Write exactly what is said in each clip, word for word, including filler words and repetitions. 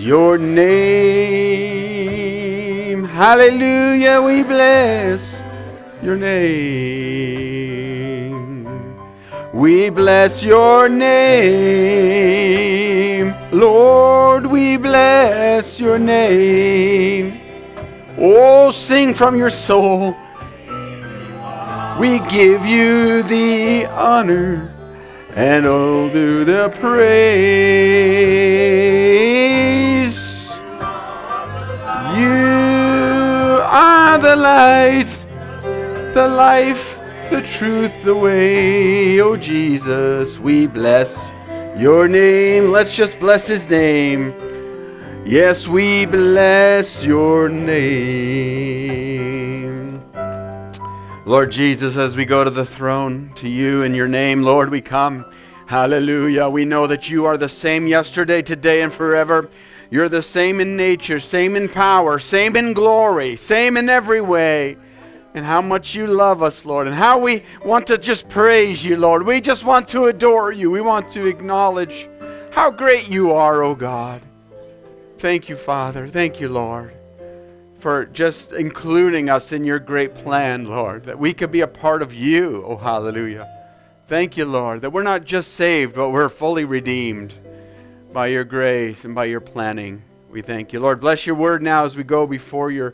your name. Hallelujah, we bless your name. We bless your name. Lord, we bless your name. Oh, sing from your soul. We give you the honor and all do the praise. You are the light, the life, the truth, the way. Oh Jesus, we bless your name. Let's just bless his name. Yes, we bless your name. Lord Jesus, as we go to the throne, to you in your name, Lord, we come. Hallelujah. We know that you are the same yesterday, today, and forever. You're the same in nature, same in power, same in glory, same in every way. And how much you love us, Lord, and how we want to just praise you, Lord. We just want to adore you. We want to acknowledge how great you are, oh God. Thank you, Father. Thank you, Lord, for just including us in your great plan, Lord, that we could be a part of you. Oh, hallelujah. Thank you, Lord, that we're not just saved, but we're fully redeemed by your grace and by your planning. We thank you. Lord, bless your word now as we go before your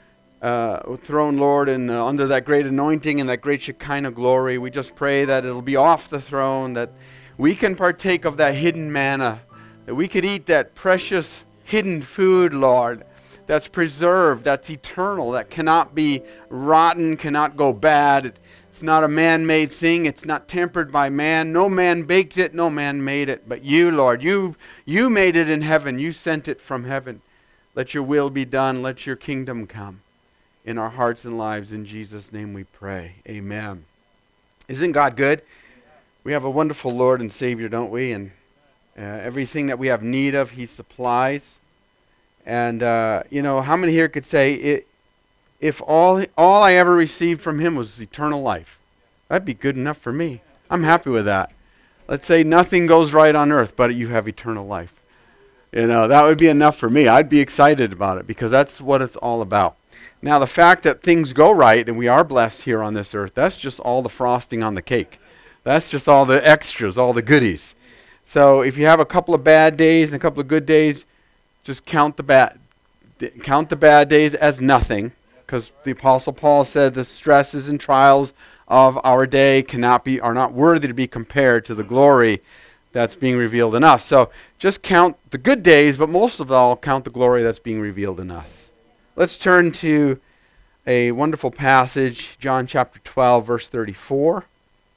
uh, throne, Lord, and uh, under that great anointing and that great Shekinah glory. We just pray that it'll be off the throne, that we can partake of that hidden manna, that we could eat that precious hidden food, Lord, that's preserved, that's eternal, that cannot be rotten, cannot go bad. It, it's not a man-made thing. It's not tempered by man. No man baked it, no man made it. But you, Lord, you, you made it in heaven. You sent it from heaven. Let your will be done. Let your kingdom come in our hearts and lives. In Jesus' name we pray. Amen. Isn't God good? We have a wonderful Lord and Savior, don't we? And Uh, everything that we have need of, he supplies. And, uh, you know, how many here could say, it, if all all I ever received from him was eternal life, that'd be good enough for me. I'm happy with that. Let's say nothing goes right on earth, but you have eternal life. You know, that would be enough for me. I'd be excited about it because that's what it's all about. Now, the fact that things go right and we are blessed here on this earth, that's just all the frosting on the cake. That's just all the extras, all the goodies. So if you have a couple of bad days and a couple of good days, just count the bad count the bad days as nothing, because the Apostle Paul said the stresses and trials of our day cannot be are not worthy to be compared to the glory that's being revealed in us. So just count the good days, but most of all, count the glory that's being revealed in us. Let's turn to a wonderful passage, John chapter twelve, verse thirty-four.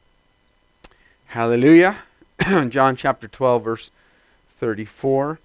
Hallelujah. John chapter twelve, verse thirty-four.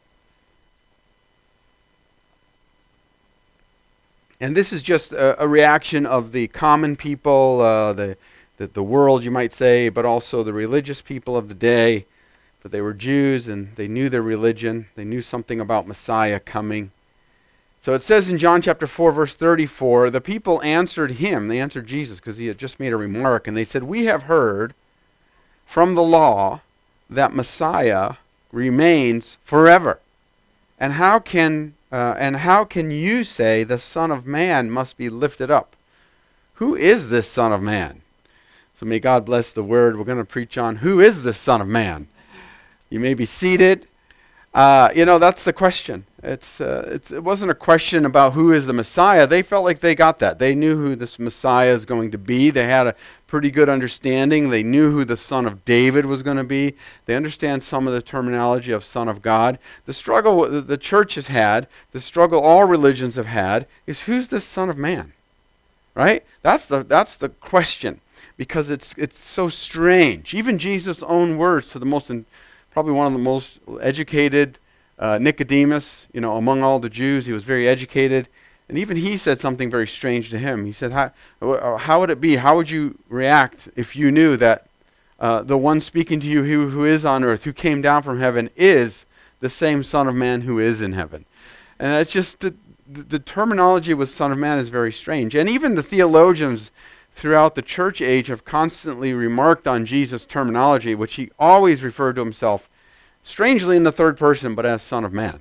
And this is just a, a reaction of the common people, uh, the, the the world, you might say, but also the religious people of the day. But they were Jews, and they knew their religion. They knew something about Messiah coming. So it says in John chapter four, verse thirty-four, the people answered him. They answered Jesus because he had just made a remark. And they said, we have heard from the law that Messiah remains forever. And how can uh, and how can you say the Son of Man must be lifted up? Who is this Son of Man? So may God bless the word. We're going to preach on who is this Son of Man. You may be seated. Uh, you know, that's the question. It's, uh, it's it wasn't a question about who is the Messiah. They felt like they got that. They knew who this Messiah is going to be. They had a pretty good understanding. They knew who the Son of David was going to be. They understand some of the terminology of Son of God. The struggle the church has had, the struggle all religions have had, is who's this Son of Man? Right? That's the that's the question, because it's it's so strange. Even Jesus' own words to the most, probably one of the most educated, uh, Nicodemus, you know, among all the Jews, he was very educated. And even he said something very strange to him. He said, how, how would it be? How would you react if you knew that uh, the one speaking to you who, who is on earth, who came down from heaven, is the same Son of Man who is in heaven? And that's just, the, the, the terminology with Son of Man is very strange. And even the theologians throughout the church age have constantly remarked on Jesus' terminology, which he always referred to himself, strangely in the third person, but as Son of Man.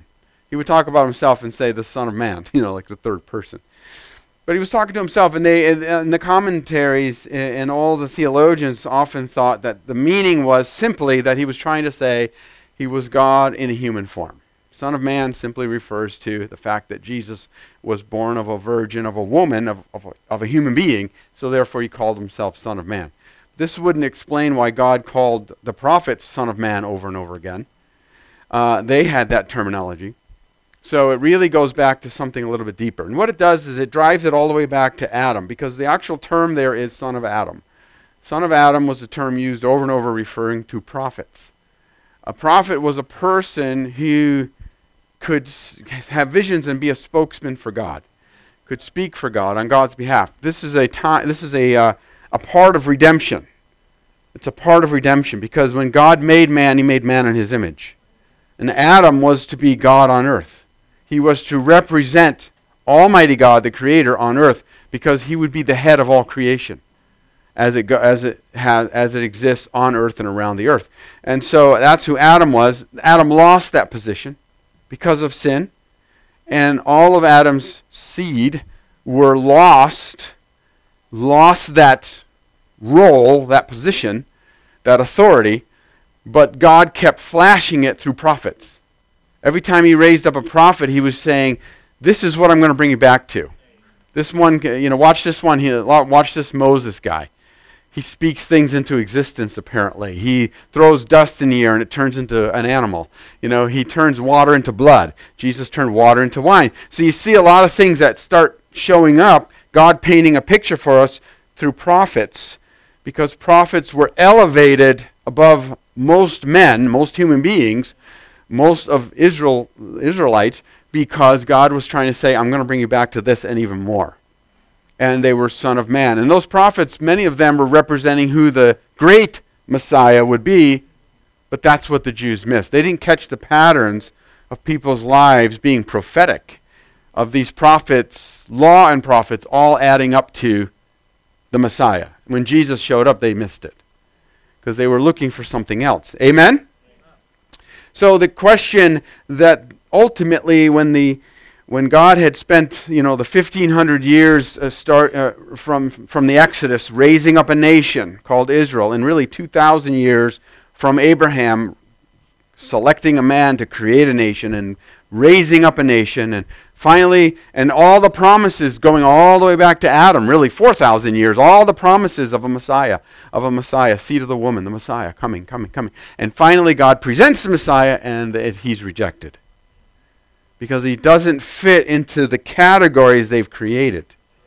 He would talk about himself and say the Son of Man, you know, like the third person. But he was talking to himself, and they, in the commentaries and all the theologians often thought that the meaning was simply that he was trying to say he was God in a human form. Son of Man simply refers to the fact that Jesus was born of a virgin, of a woman, of, of, a, of a human being, so therefore he called himself Son of Man. This wouldn't explain why God called the prophets Son of Man over and over again. Uh, they had that terminology. So it really goes back to something a little bit deeper. And what it does is it drives it all the way back to Adam, because the actual term there is son of Adam. Son of Adam was a term used over and over referring to prophets. A prophet was a person who could s- have visions and be a spokesman for God, could speak for God on God's behalf. This is a time. This is a uh, a part of redemption. It's a part of redemption, because when God made man, he made man in his image. And Adam was to be God on earth. He was to represent Almighty God, the Creator, on earth, because he would be the head of all creation as it go, as it has as it exists on earth and around the earth. And so that's who Adam was. Adam lost that position because of sin, and all of Adam's seed were lost, lost that role, that position, that authority, but God kept flashing it through prophets. Every time he raised up a prophet, he was saying, this is what I'm going to bring you back to. This one, you know, watch this one here. Watch this Moses guy. He speaks things into existence, apparently. He throws dust in the air and it turns into an animal. You know, he turns water into blood. Jesus turned water into wine. So you see a lot of things that start showing up, God painting a picture for us through prophets, because prophets were elevated above most men, most human beings, most of Israel Israelites, because God was trying to say, I'm going to bring you back to this and even more. And they were Son of Man. And those prophets, many of them were representing who the great Messiah would be, but that's what the Jews missed. They didn't catch the patterns of people's lives being prophetic, of these prophets, law and prophets, all adding up to the Messiah. When Jesus showed up, they missed it, because they were looking for something else. Amen? So the question that ultimately, when the when God had spent, you know, the fifteen hundred years uh, start uh, from from the Exodus, raising up a nation called Israel, and really two thousand years from Abraham selecting a man to create a nation and raising up a nation, and finally, and all the promises going all the way back to Adam, really four thousand years, all the promises of a Messiah, of a Messiah, seed of the woman, the Messiah, coming, coming, coming. And finally, God presents the Messiah, and it, he's rejected, because he doesn't fit into the categories they've created.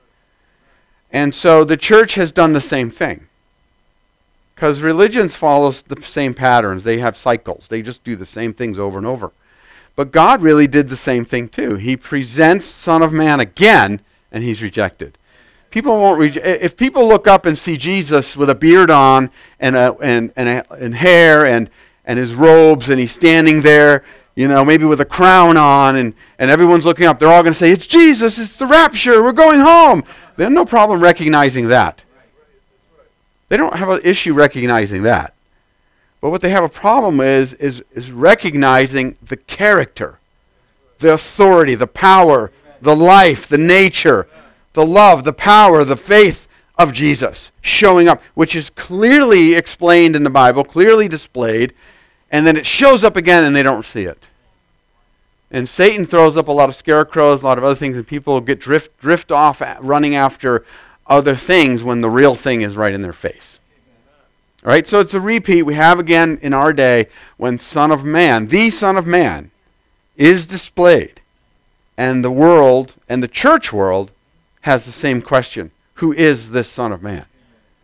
And so the church has done the same thing, because religions follow the same patterns. They have cycles. They just do the same things over and over. But God really did the same thing too. He presents Son of Man again, and he's rejected. People won't reject. If people look up and see Jesus with a beard on and a, and and, a, and hair and and his robes, and he's standing there, you know, maybe with a crown on, and and everyone's looking up, they're all going to say, "It's Jesus! It's the rapture! We're going home!" They have no problem recognizing that. They don't have an issue recognizing that. But what they have a problem is, is, is recognizing the character, the authority, the power, the life, the nature, the love, the power, the faith of Jesus showing up, which is clearly explained in the Bible, clearly displayed, and then it shows up again and they don't see it. And Satan throws up a lot of scarecrows, a lot of other things, and people get drift drift off running after other things when the real thing is right in their face. All right, so it's a repeat we have again in our day when Son of Man, the Son of Man, is displayed. And the world, and the church world, has the same question. Who is this Son of Man?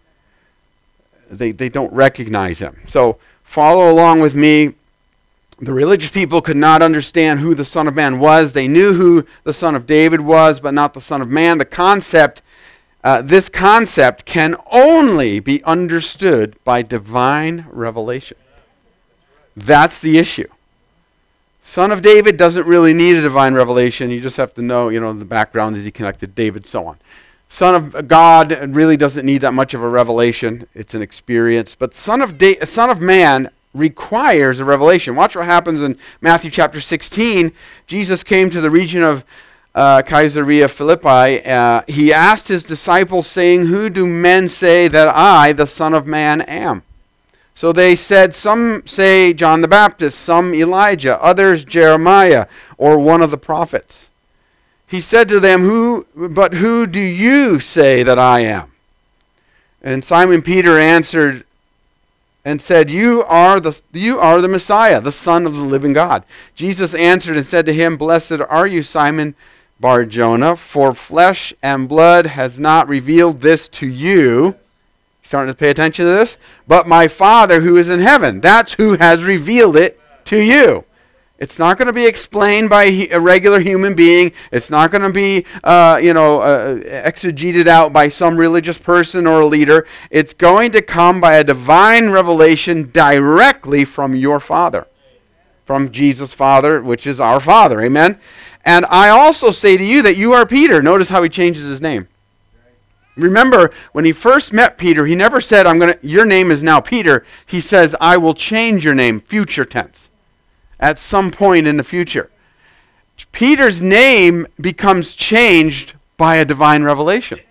They, they don't recognize him. So follow along with me. The religious people could not understand who the Son of Man was. They knew who the Son of David was, but not the Son of Man. The concept Uh, this concept can only be understood by divine revelation. That's the issue. Son of David doesn't really need a divine revelation. You just have to know, you know, the background, is he connected to David, so on. Son of God really doesn't need that much of a revelation. It's an experience. But Son of da- Son of Man requires a revelation. Watch what happens in Matthew chapter sixteen. Jesus came to the region of uh, Caesarea Philippi. Uh, he asked his disciples, saying, "Who do men say that I, the Son of Man, am?" So they said, "Some say John the Baptist, some Elijah, others Jeremiah, or one of the prophets." He said to them, "Who? But who do you say that I am?" And Simon Peter answered and said, "You are the you are the Messiah, the Son of the living God." Jesus answered and said to him, "Blessed are you, Simon Bar-Jonah, for flesh and blood has not revealed this to you." Starting to pay attention to this? "But my Father who is in heaven, that's who has revealed it to you." It's not going to be explained by a regular human being. It's not going to be, uh, you know, uh, exegeted out by some religious person or a leader. It's going to come by a divine revelation directly from your Father, from Jesus' Father, which is our Father. Amen? "And I also say to you that you are Peter." Notice how he changes his name. Remember, when he first met Peter, he never said, "I'm going to, your name is now Peter." He says, "I will change your name," future tense, at some point in the future. Peter's name becomes changed by a divine revelation.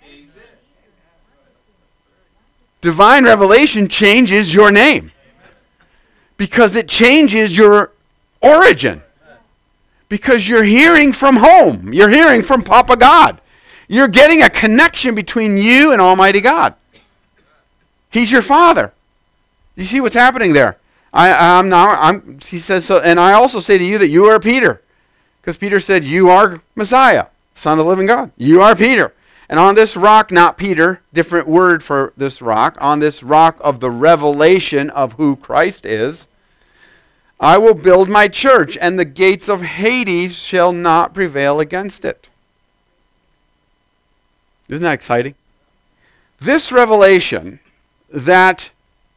Divine revelation changes your name because it changes your origin. Because you're hearing from home. You're hearing from Papa God. You're getting a connection between you and Almighty God. He's your Father. You see what's happening there? I, I'm now. I'm. He says so, and I also say to you that you are Peter, because Peter said, "You are Messiah, Son of the living God. You are Peter, and on this rock, not Peter, different word for this rock, on this rock of the revelation of who Christ is, I will build my church, and the gates of Hades shall not prevail against it." Isn't that exciting? This revelation that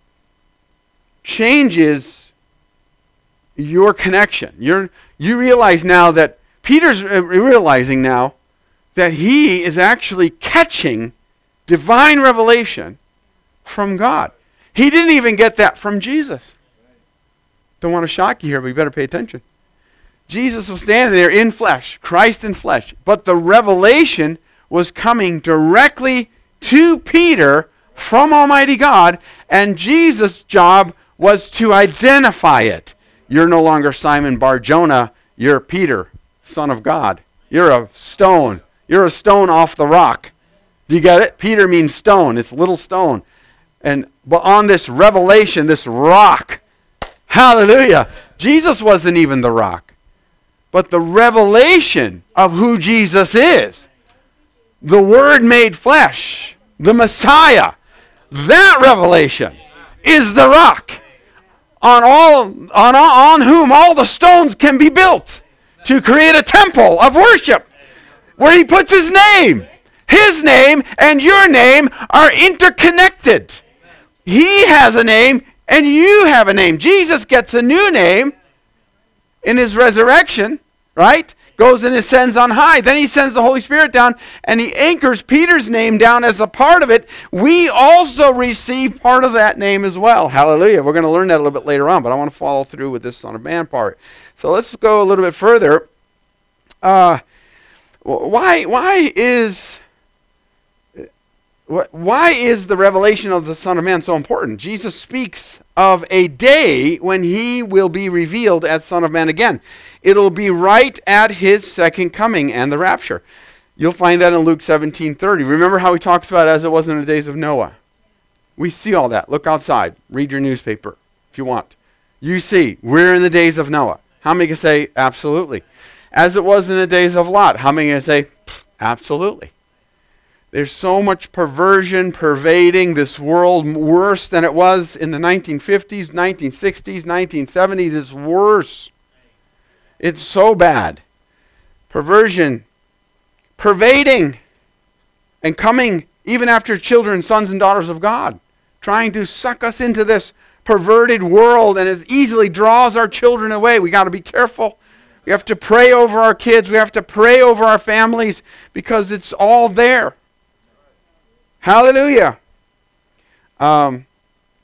changes your connection. You're, you realize now that Peter's realizing now that he is actually catching divine revelation from God. He didn't even get that from Jesus. Don't want to shock you here, but you better pay attention. Jesus was standing there in flesh, Christ in flesh, but the revelation was coming directly to Peter from Almighty God, and Jesus' job was to identify it. You're no longer Simon Bar-Jonah, you're Peter, Son of God. You're a stone. You're a stone off the rock. Do you get it? Peter means stone. It's little stone. And but on this revelation, this rock, hallelujah, Jesus wasn't even the rock. But the revelation of who Jesus is, the Word made flesh, the Messiah, that revelation is the rock on all on, on whom all the stones can be built to create a temple of worship where he puts his name. His name and your name are interconnected. He has a name and you have a name. Jesus gets a new name in his resurrection, right? Goes and ascends on high. Then he sends the Holy Spirit down and he anchors Peter's name down as a part of it. We also receive part of that name as well. Hallelujah. We're going to learn that a little bit later on, but I want to follow through with this Son of Man part. So let's go a little bit further. Uh, why, why is... Why is the revelation of the Son of Man so important? Jesus speaks of a day when he will be revealed as Son of Man again. It'll be right at his second coming and the rapture. You'll find that in Luke seventeen thirty. Remember how he talks about it as it was in the days of Noah. We see all that. Look outside. Read your newspaper if you want. You see, we're in the days of Noah. How many can say, absolutely? As it was in the days of Lot. How many can say, absolutely? There's so much perversion pervading this world, worse than it was in the nineteen fifties, nineteen sixties, nineteen seventies. It's worse. It's so bad. Perversion pervading and coming even after children, sons and daughters of God, trying to suck us into this perverted world, and as easily draws our children away. We got to be careful. We have to pray over our kids. We have to pray over our families because it's all there. Hallelujah. Um,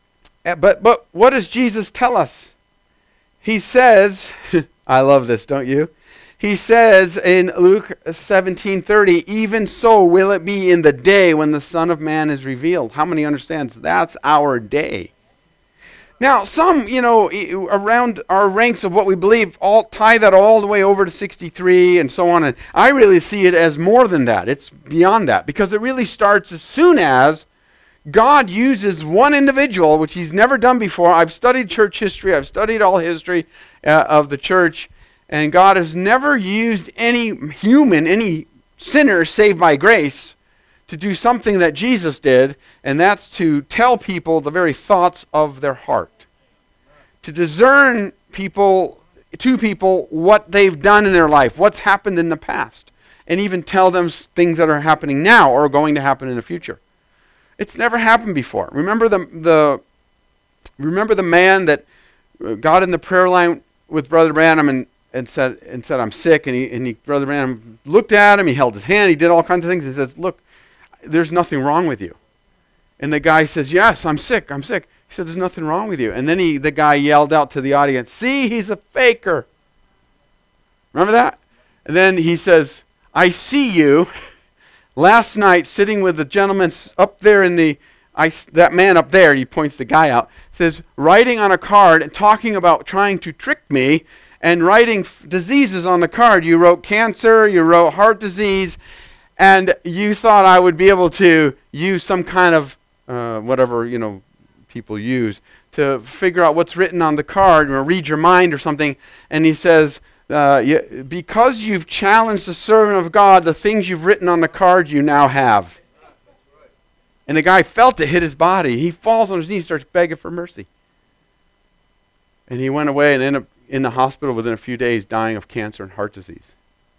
Uh, But, but what does Jesus tell us? He says, I love this, don't you? He says in Luke seventeen thirty, even so will it be in the day when the Son of Man is revealed. How many understands that's our day? Now, some, you know, around our ranks of what we believe, all tie that all the way over to sixty-three and so on. And I really see it as more than that. It's beyond that, because it really starts as soon as God uses one individual, which he's never done before. I've studied church history. I've studied all history uh, of the church. And God has never used any human, any sinner saved by grace, to do something that Jesus did, and that's to tell people the very thoughts of their heart. To discern people, to people, what they've done in their life, what's happened in the past, and even tell them things that are happening now or are going to happen in the future. It's never happened before. Remember the the remember the man that got in the prayer line with Brother Branham and and said, and said, I'm sick, and he, and he, Brother Branham looked at him, he held his hand, he did all kinds of things, and says, look, there's nothing wrong with you. And the guy says, yes, I'm sick, I'm sick. He said, there's nothing wrong with you. And then he, the guy yelled out to the audience, see, he's a faker. Remember that? And then he says, I see you last night sitting with the gentleman up there in the, I, that man up there, he points the guy out, says, writing on a card and talking about trying to trick me, and writing f- diseases on the card. You wrote cancer, you wrote heart disease, and you thought I would be able to use some kind of uh, whatever, you know, people use to figure out what's written on the card or read your mind or something. And he says, uh, yeah, because you've challenged the servant of God, the things you've written on the card you now have. And the guy felt it hit his body. He falls on his knees, starts begging for mercy. And he went away and ended up in the hospital within a few days, dying of cancer and heart disease.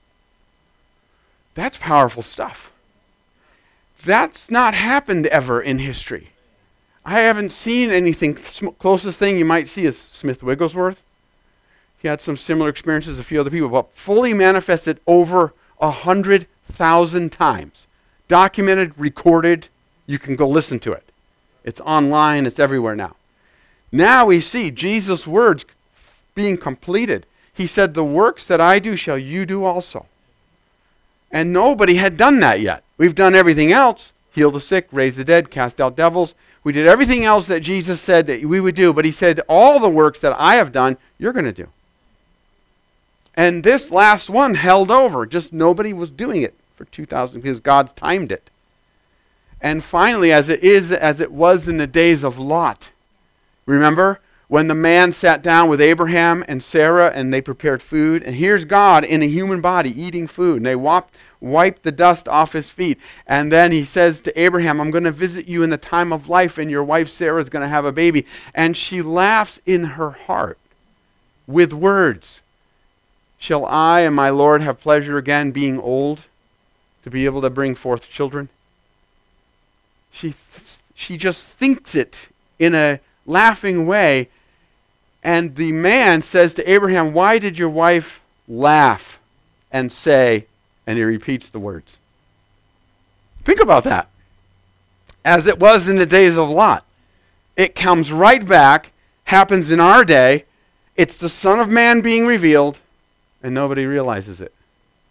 That's powerful stuff. That's not happened ever in history. I haven't seen anything. Sm- closest thing you might see is Smith Wigglesworth. He had some similar experiences, a few other people, but fully manifested over a hundred thousand times. Documented, recorded. You can go listen to it. It's online. It's everywhere now. Now we see Jesus' words being completed. He said, the works that I do shall you do also. And nobody had done that yet. We've done everything else. Heal the sick, raise the dead, cast out devils. We did everything else that Jesus said that we would do. But he said, all the works that I have done, you're going to do. And this last one held over. Just nobody was doing it for two thousand because God's timed it. And finally, as it is, as it was in the days of Lot. Remember? When the man sat down with Abraham and Sarah and they prepared food, and here's God in a human body eating food, and they wiped, wiped the dust off his feet. And then he says to Abraham, I'm going to visit you in the time of life, and your wife Sarah is going to have a baby. And she laughs in her heart with words. Shall I and my Lord have pleasure again being old to be able to bring forth children? She, th- she just thinks it in a laughing way. And the man says to Abraham, why did your wife laugh and say, and he repeats the words. Think about that. As it was in the days of Lot. It comes right back, happens in our day. It's the Son of Man being revealed, and nobody realizes it.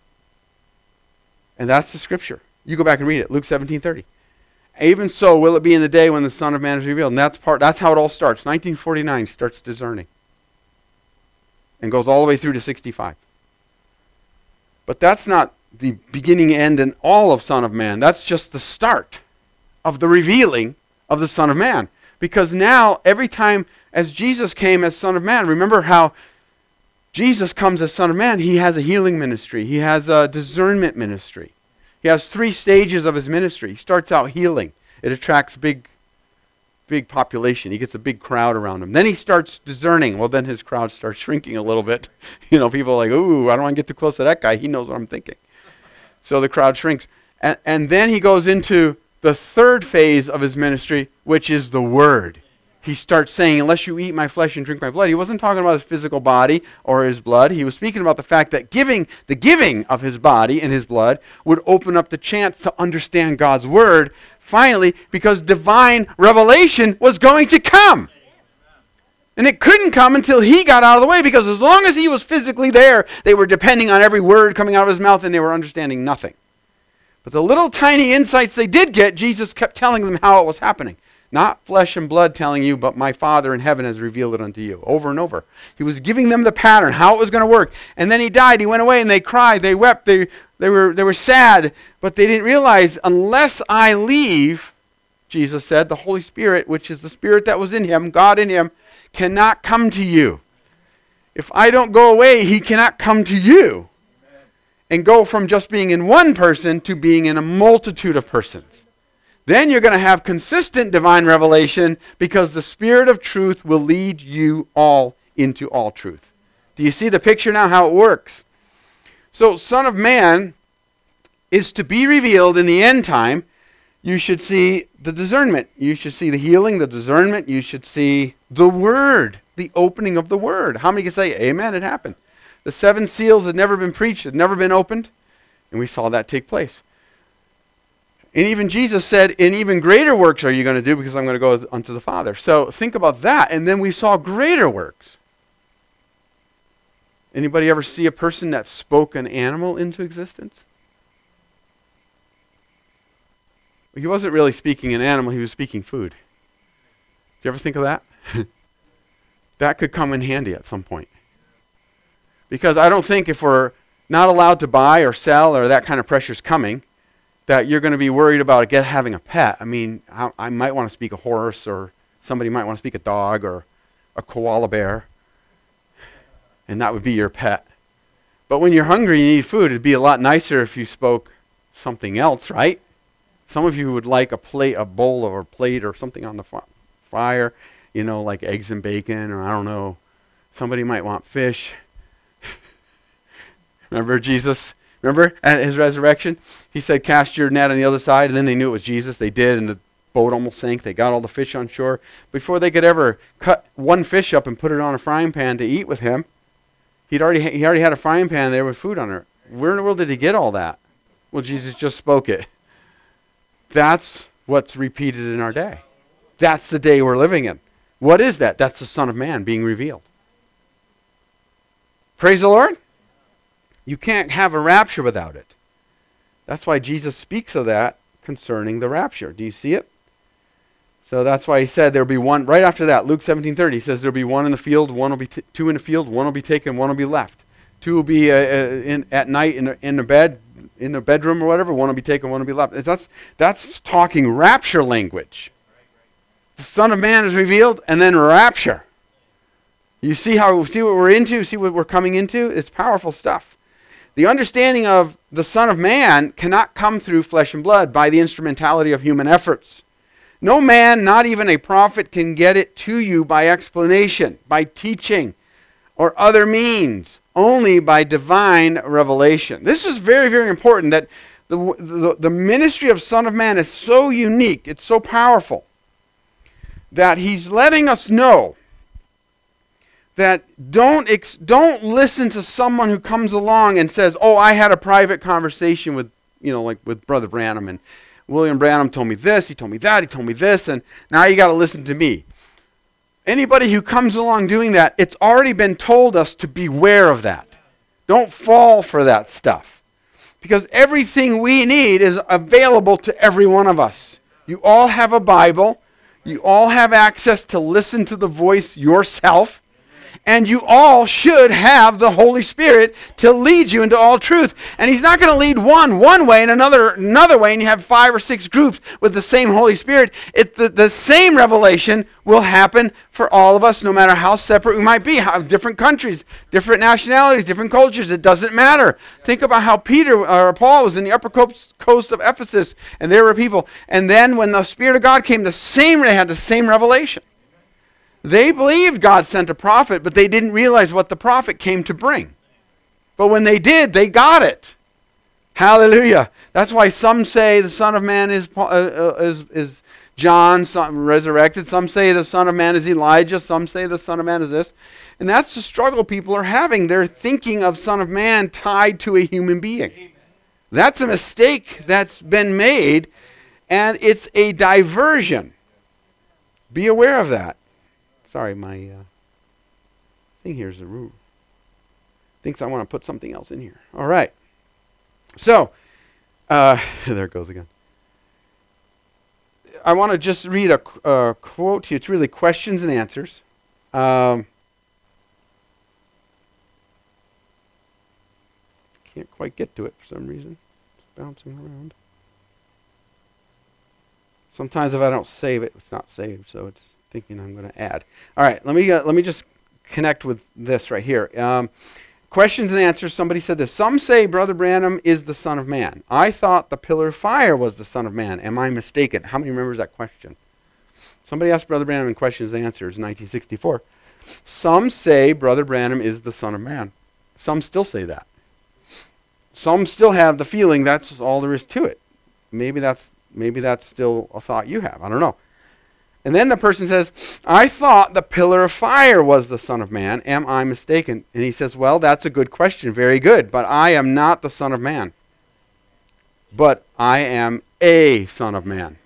And that's the scripture. You go back and read it, Luke seventeen thirty. Even so will it be in the day when the Son of Man is revealed. And that's part. That's how it all starts. nineteen forty-nine starts discerning. And goes all the way through to sixty-five. But that's not the beginning, end, and all of Son of Man. That's just the start of the revealing of the Son of Man. Because now, every time as Jesus came as Son of Man, remember how Jesus comes as Son of Man, he has a healing ministry. He has a discernment ministry. He has three stages of his ministry. He starts out healing. It attracts big, big population. He gets a big crowd around him. Then he starts discerning. Well, then his crowd starts shrinking a little bit. You know, people are like, ooh, I don't want to get too close to that guy. He knows what I'm thinking. So the crowd shrinks. And, and then he goes into the third phase of his ministry, which is the Word. He starts saying, unless you eat my flesh and drink my blood. He wasn't talking about his physical body or his blood. He was speaking about the fact that giving, the giving of his body and his blood would open up the chance to understand God's Word, finally, because divine revelation was going to come. And it couldn't come until he got out of the way, because as long as he was physically there, they were depending on every word coming out of his mouth and they were understanding nothing. But the little tiny insights they did get, Jesus kept telling them how it was happening. Not flesh and blood telling you, but my Father in heaven has revealed it unto you. Over and over. He was giving them the pattern, how it was going to work. And then he died. He went away and they cried. They wept. They, they, were, they were sad. But they didn't realize, unless I leave, Jesus said, the Holy Spirit, which is the Spirit that was in him, God in him, cannot come to you. If I don't go away, he cannot come to you. And go from just being in one person to being in a multitude of persons. Then you're going to have consistent divine revelation, because the Spirit of truth will lead you all into all truth. Do you see the picture now, how it works? So, Son of Man is to be revealed in the end time. You should see the discernment. You should see the healing, the discernment. You should see the Word, the opening of the Word. How many can say, amen, it happened? The seven seals had never been preached, had never been opened, and we saw that take place. And even Jesus said, and even greater works are you going to do, because I'm going to go unto the Father. So think about that. And then we saw greater works. Anybody ever see a person that spoke an animal into existence? He wasn't really speaking an animal, he was speaking food. Do you ever think of that? That could come in handy at some point. Because I don't think if we're not allowed to buy or sell, or that kind of pressure is coming, that you're going to be worried about get, having a pet. I mean, I, I might want to speak a horse, or somebody might want to speak a dog, or a koala bear, and that would be your pet. But when you're hungry, you need food. It'd be a lot nicer if you spoke something else, right? Some of you would like a plate, a bowl, or a plate, or something on the fi- fire, you know, like eggs and bacon, or I don't know. Somebody might want fish. Remember Jesus? Remember at his resurrection? He said, cast your net on the other side, and then they knew it was Jesus. They did, and the boat almost sank. They got all the fish on shore. Before they could ever cut one fish up and put it on a frying pan to eat with him, he'd already ha- he already had a frying pan there with food on it. Where in the world did he get all that? Well, Jesus just spoke it. That's what's repeated in our day. That's the day we're living in. What is that? That's the Son of Man being revealed. Praise the Lord. You can't have a rapture without it. That's why Jesus speaks of that concerning the rapture. Do you see it? So that's why he said there'll be one, right after that, Luke seventeen thirty, he says there'll be one in the field, one will be t- two in the field, one will be taken, one will be left. Two will be uh, uh, in, at night in the, in the bed, in the bedroom or whatever, one will be taken, one will be left. That's, that's talking rapture language. The Son of Man is revealed, and then rapture. You see how, see what we're into, see what we're coming into? It's powerful stuff. The understanding of the Son of Man cannot come through flesh and blood by the instrumentality of human efforts. No man, not even a prophet, can get it to you by explanation, by teaching, or other means, only by divine revelation. This is very, very important, that the, the, the ministry of Son of Man is so unique, it's so powerful, that he's letting us know that don't ex- don't listen to someone who comes along and says, oh, I had a private conversation with, you know, like with Brother Branham, and William Branham told me this, he told me that, he told me this, and now you got to listen to me. Anybody who comes along doing that, it's already been told us to beware of that. Don't fall for that stuff. Because everything we need is available to every one of us. You all have a Bible. You all have access to listen to the voice yourself. And you all should have the Holy Spirit to lead you into all truth. And he's not going to lead one one way and another another way, and you have five or six groups with the same Holy Spirit. It, the, the same revelation will happen for all of us, no matter how separate we might be, how different countries, different nationalities, different cultures. It doesn't matter. Think about how Peter or Paul was in the upper coast, coast of Ephesus, and there were people. And then when the Spirit of God came, the same they had the same revelation. They believed God sent a prophet, but they didn't realize what the prophet came to bring. But when they did, they got it. Hallelujah. That's why some say the Son of Man is uh, is, is John, some resurrected. Some say the Son of Man is Elijah. Some say the Son of Man is this. And that's the struggle people are having. They're thinking of Son of Man tied to a human being. Amen. That's a mistake that's been made, and it's a diversion. Be aware of that. Sorry, my uh, thing here is the root. Thinks I want to put something else in here. All right. So, uh, there it goes again. I want to just read a, a quote to you. It's really questions and answers. Um, can't quite get to it for some reason. It's bouncing around. Sometimes if I don't save it, it's not saved, so it's thinking I'm going to add. All right, let me uh, let me just connect with this right here. Um, questions and answers. Somebody said this. Some say Brother Branham is the Son of Man. I thought the pillar of fire was the Son of Man. Am I mistaken? How many remembers that question? Somebody asked Brother Branham in questions and answers in nineteen sixty-four. Some say Brother Branham is the Son of Man. Some still say that. Some still have the feeling that's all there is to it. Maybe that's maybe that's still a thought you have. I don't know. And then the person says, I thought the pillar of fire was the Son of Man. Am I mistaken? And he says, well, that's a good question. Very good. But I am not the Son of Man. But I am a Son of Man.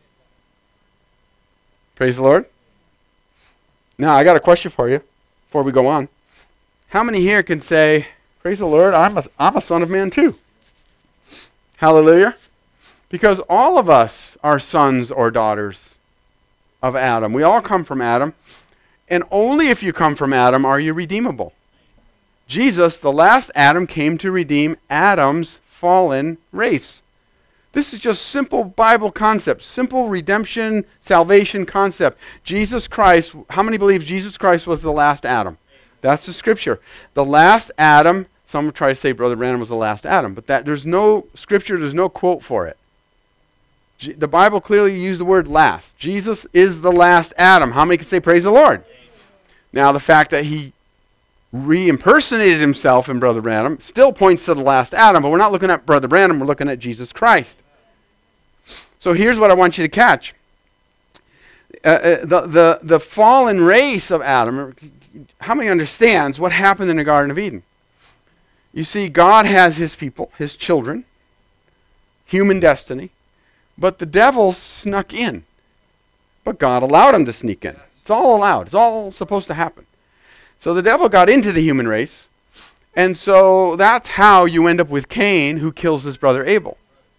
Praise the Lord. Now, I got a question for you before we go on. How many here can say, praise the Lord, I'm a, I'm a son of man too? Hallelujah. Because all of us are sons or daughters of Adam. We all come from Adam. And only if you come from Adam are you redeemable. Jesus, the last Adam, came to redeem Adam's fallen race. This is just simple Bible concept, simple redemption, salvation concept. Jesus Christ, how many believe Jesus Christ was the last Adam? That's the scripture. The last Adam, some try to say Brother Branham was the last Adam, but that there's no scripture, there's no quote for it. G- the Bible clearly used the word last. Jesus is the last Adam. How many can say praise the Lord? Now the fact that he re-impersonated himself in Brother Branham still points to the last Adam, but we're not looking at Brother Branham, we're looking at Jesus Christ. So here's what I want you to catch. Uh, uh, the, the, the fallen race of Adam, how many understands what happened in the Garden of Eden? You see, God has his people, his children, human destiny, but the devil snuck in. But God allowed him to sneak in. It's all allowed. It's all supposed to happen. So the devil got into the human race, and so that's how you end up with Cain, who kills his brother Abel.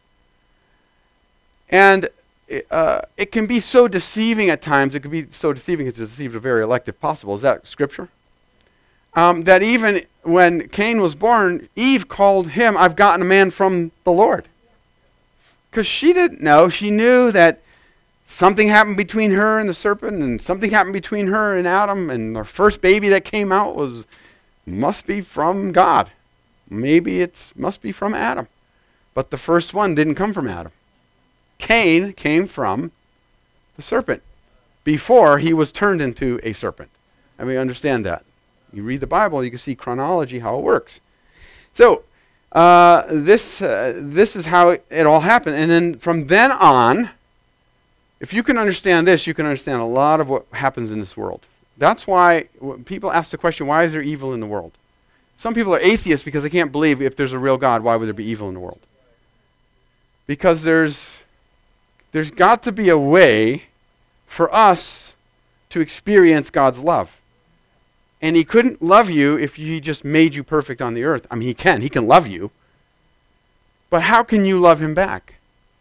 And uh, it can be so deceiving at times. It can be so deceiving it's deceived a very elect if possible. Is that scripture? Um, that even when Cain was born, Eve called him, I've gotten a man from the Lord. Because she didn't know. She knew that something happened between her and the serpent, and something happened between her and Adam, and the first baby that came out was must be from God. Maybe it must be from Adam. But the first one didn't come from Adam. Cain came from the serpent before he was turned into a serpent. And we understand that. You read the Bible, you can see chronology, how it works. So, uh, this, uh, this is how it, it all happened. And then from then on, if you can understand this, you can understand a lot of what happens in this world. That's why when people ask the question, why is there evil in the world? Some people are atheists because they can't believe if there's a real God, why would there be evil in the world? Because there's there's got to be a way for us to experience God's love. And he couldn't love you if he just made you perfect on the earth. I mean, he can. He can love you. But how can you love him back?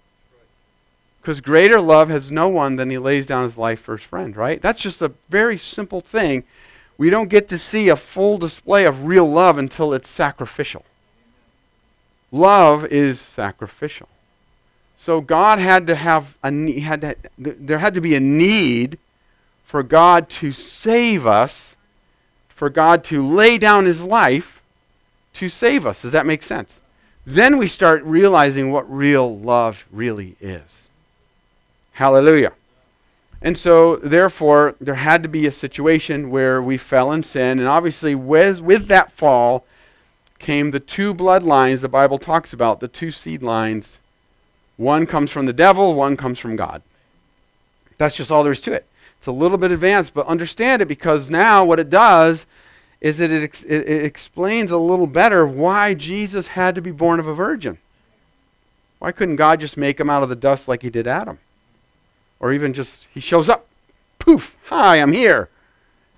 Because greater love has no one than he lays down his life for his friend, right? That's just a very simple thing. We don't get to see a full display of real love until it's sacrificial. Love is sacrificial. So God had to have a need, had to, there had to be a need for God to save us, for God to lay down his life to save us. Does that make sense? Then we start realizing what real love really is. Hallelujah. And so, therefore, there had to be a situation where we fell in sin. And obviously, with, with that fall came the two bloodlines the Bible talks about, the two seed lines. One comes from the devil, one comes from God. That's just all there is to it. It's a little bit advanced, but understand it, because now what it does is that it, ex- it, it explains a little better why Jesus had to be born of a virgin. Why couldn't God just make him out of the dust like he did Adam? Or even just, he shows up, poof, hi, I'm here.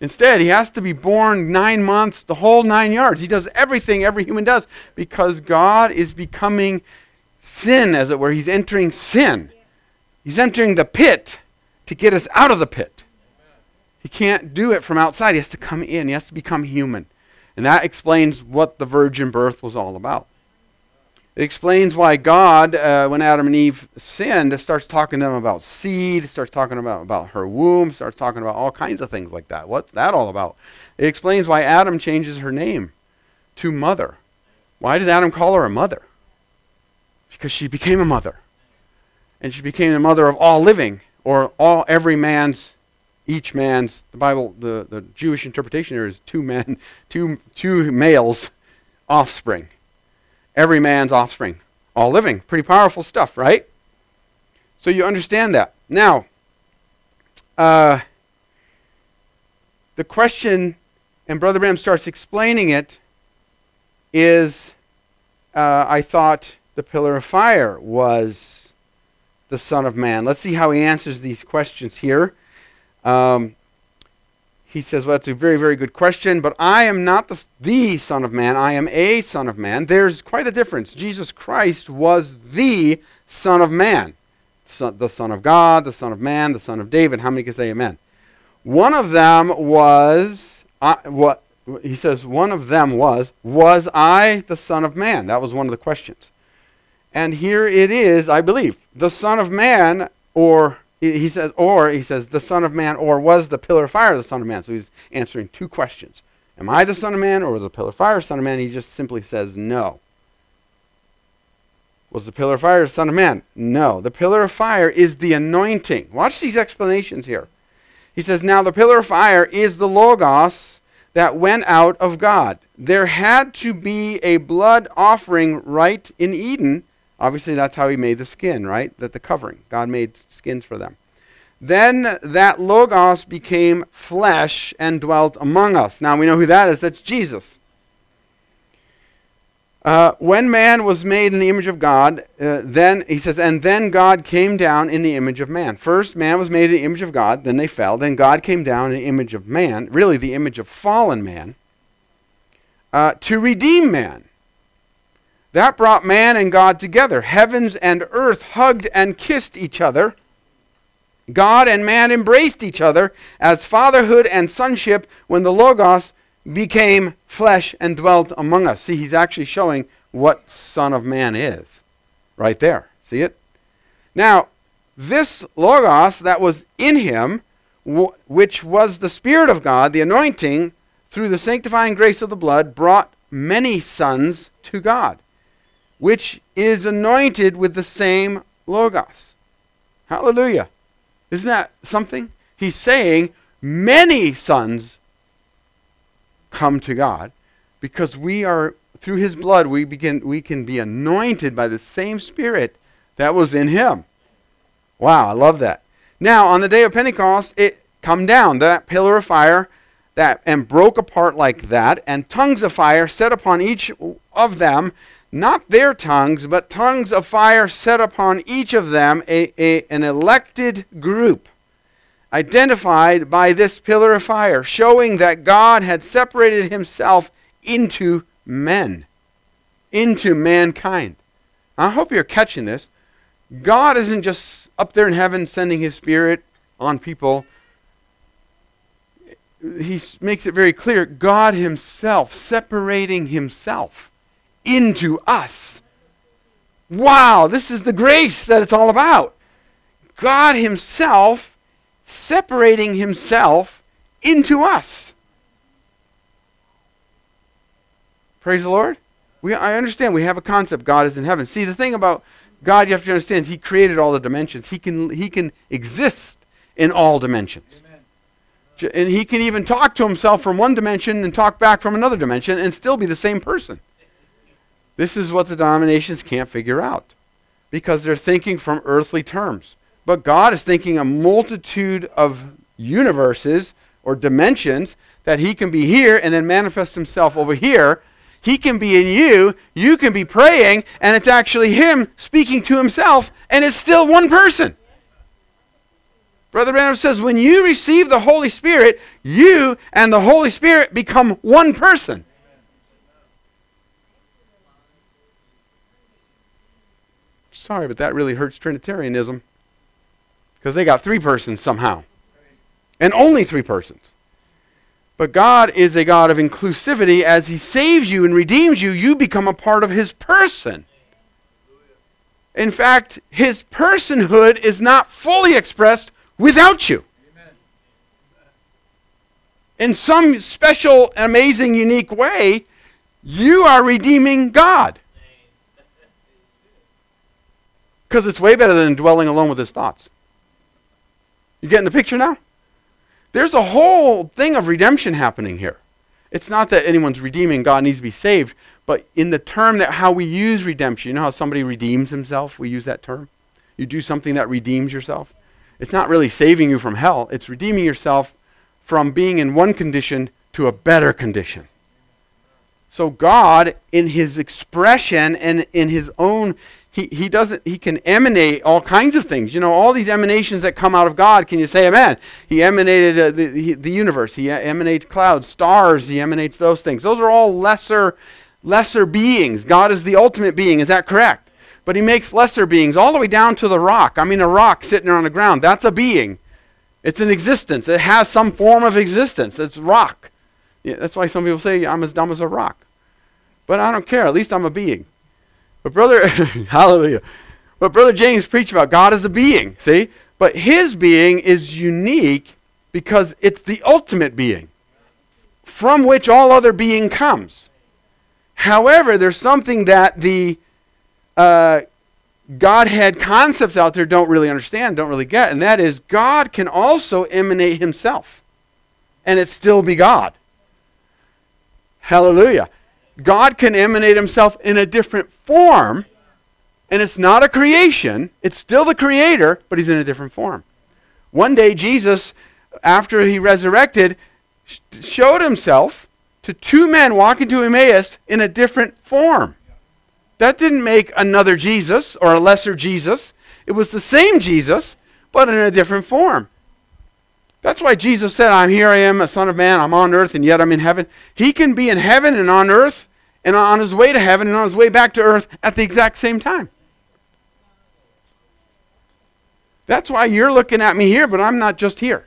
Instead, he has to be born nine months, the whole nine yards. He does everything every human does because God is becoming sin, as it were. He's entering sin. He's entering the pit to get us out of the pit. He can't do it from outside. He has to come in. He has to become human. And that explains what the virgin birth was all about. It explains why God, uh, when Adam and Eve sinned, starts talking to them about seed, starts talking about, about her womb, starts talking about all kinds of things like that. What's that all about? It explains why Adam changes her name to mother. Why does Adam call her a mother? Because she became a mother. And she became the mother of all living, or all every man's, each man's, the Bible, the, the Jewish interpretation here is two men, two two males' offspring. Every man's offspring, all living. Pretty powerful stuff, right? So you understand that. Now, uh, the question, and Brother Branham starts explaining it, is uh, I thought the pillar of fire was the Son of Man. Let's see how he answers these questions here. Um, he says, well, that's a very, very good question, but I am not the, the Son of Man. I am a Son of Man. There's quite a difference. Jesus Christ was the Son of Man. Son, the Son of God, the Son of Man, the Son of David. How many can say amen? One of them was, uh, what he says, one of them was, was I the Son of Man? That was one of the questions. And here it is, I believe, the Son of Man, or he says, or he says, the Son of Man, or was the pillar of fire the Son of Man? So he's answering two questions. Am I the Son of Man, or the pillar of fire Son of Man? He just simply says no. Was the pillar of fire the Son of Man? No. The pillar of fire is the anointing. Watch these explanations here. He says, now the pillar of fire is the Logos that went out of God. There had to be a blood offering right in Eden. Obviously, that's how he made the skin, right? That the covering. God made skins for them. Then that Logos became flesh and dwelt among us. Now we know who that is. That's Jesus. Uh, when man was made in the image of God, uh, then, he says, and then God came down in the image of man. First, man was made in the image of God. Then they fell. Then God came down in the image of man, really the image of fallen man, uh, to redeem man. That brought man and God together. Heavens and earth hugged and kissed each other. God and man embraced each other as fatherhood and sonship when the Logos became flesh and dwelt among us. See, he's actually showing what Son of Man is. Right there. See it? Now, this Logos that was in him, w- which was the Spirit of God, the anointing, through the sanctifying grace of the blood, brought many sons to God, which is anointed with the same Logos. Hallelujah. Isn't that something? He's saying many sons come to God because we are, through his blood, we begin we can be anointed by the same Spirit that was in him. Wow, I love that. Now, on the day of Pentecost, it come down, that pillar of fire, that and broke apart like that, and tongues of fire set upon each of them, not their tongues, but tongues of fire set upon each of them, a, a, an elected group, identified by this pillar of fire, showing that God had separated himself into men, into mankind. I hope you're catching this. God isn't just up there in heaven sending his Spirit on people. He makes it very clear, God himself separating himself into us. Wow, this is the grace that it's all about. God himself separating himself into us. Praise the Lord. We, I understand we have a concept, God is in heaven. See, the thing about God you have to understand is he created all the dimensions. He can, he can exist in all dimensions. Amen. And he can even talk to himself from one dimension and talk back from another dimension and still be the same person. This is what the denominations can't figure out because they're thinking from earthly terms. But God is thinking a multitude of universes or dimensions that he can be here and then manifest himself over here. He can be in you, you can be praying, and it's actually him speaking to himself, and it's still one person. Brother Branham says, when you receive the Holy Spirit, you and the Holy Spirit become one person. Sorry, but that really hurts Trinitarianism. Because they got three persons somehow. And only three persons. But God is a God of inclusivity. As He saves you and redeems you, you become a part of His person. In fact, His personhood is not fully expressed without you. In some special, amazing, unique way, you are redeeming God. Because it's way better than dwelling alone with His thoughts. You getting the picture now? There's a whole thing of redemption happening here. It's not that anyone's redeeming, God needs to be saved, but in the term that how we use redemption, you know how somebody redeems himself? We use that term. You do something that redeems yourself. It's not really saving you from hell. It's redeeming yourself from being in one condition to a better condition. So God, in His expression and in His own, he, he doesn't, He can emanate all kinds of things. You know, all these emanations that come out of God, can you say amen? He emanated uh, the, the, the universe. He emanates clouds, stars. He emanates those things. Those are all lesser, lesser beings. God is the ultimate being. Is that correct? But He makes lesser beings all the way down to the rock. I mean, a rock sitting there on the ground. That's a being. It's an existence. It has some form of existence. It's rock. Yeah, that's why some people say I'm as dumb as a rock. But I don't care. At least I'm a being. But brother, hallelujah. But Brother James preached about God as a being. See? But His being is unique because it's the ultimate being from which all other being comes. However, there's something that the Uh, Godhead concepts out there don't really understand, don't really get, and that is God can also emanate Himself, and it still be God. Hallelujah. God can emanate Himself in a different form, and it's not a creation. It's still the Creator, but He's in a different form. One day, Jesus, after He resurrected, sh- showed Himself to two men walking to Emmaus in a different form. That didn't make another Jesus or a lesser Jesus. It was the same Jesus, but in a different form. That's why Jesus said, I'm here, I am a Son of Man, I'm on earth, and yet I'm in heaven. He can be in heaven and on earth, and on His way to heaven and on His way back to earth at the exact same time. That's why you're looking at me here, but I'm not just here.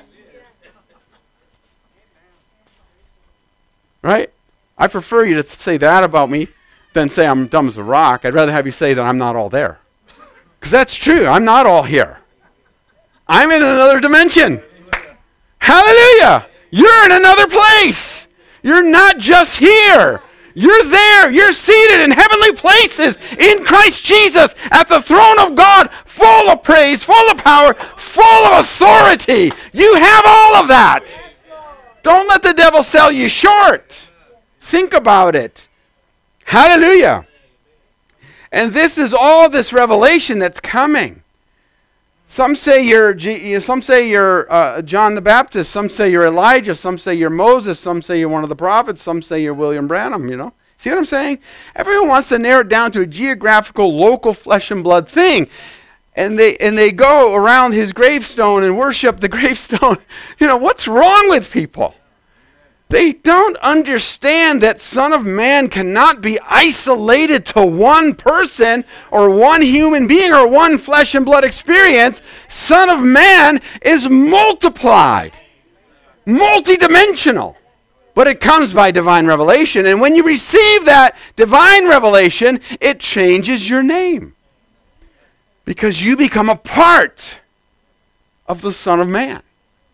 Right? I prefer you to say that about me than say I'm dumb as a rock. I'd rather have you say that I'm not all there. Because that's true. I'm not all here. I'm in another dimension. Hallelujah. You're in another place. You're not just here. You're there. You're seated in heavenly places in Christ Jesus at the throne of God, full of praise, full of power, full of authority. You have all of that. Don't let the devil sell you short. Think about it. Hallelujah. And this is all this revelation that's coming. Some say you're some say you're uh, John the Baptist, some say you're Elijah, some say you're Moses, some say you're one of the prophets, some say you're William Branham, you know. See what I'm saying? Everyone wants to narrow it down to a geographical, local flesh and blood thing. And they and they go around His gravestone and worship the gravestone. You know, what's wrong with people? They don't understand that Son of Man cannot be isolated to one person or one human being or one flesh and blood experience. Son of Man is multiplied, multidimensional. But it comes by divine revelation. And when you receive that divine revelation, it changes your name. Because you become a part of the Son of Man.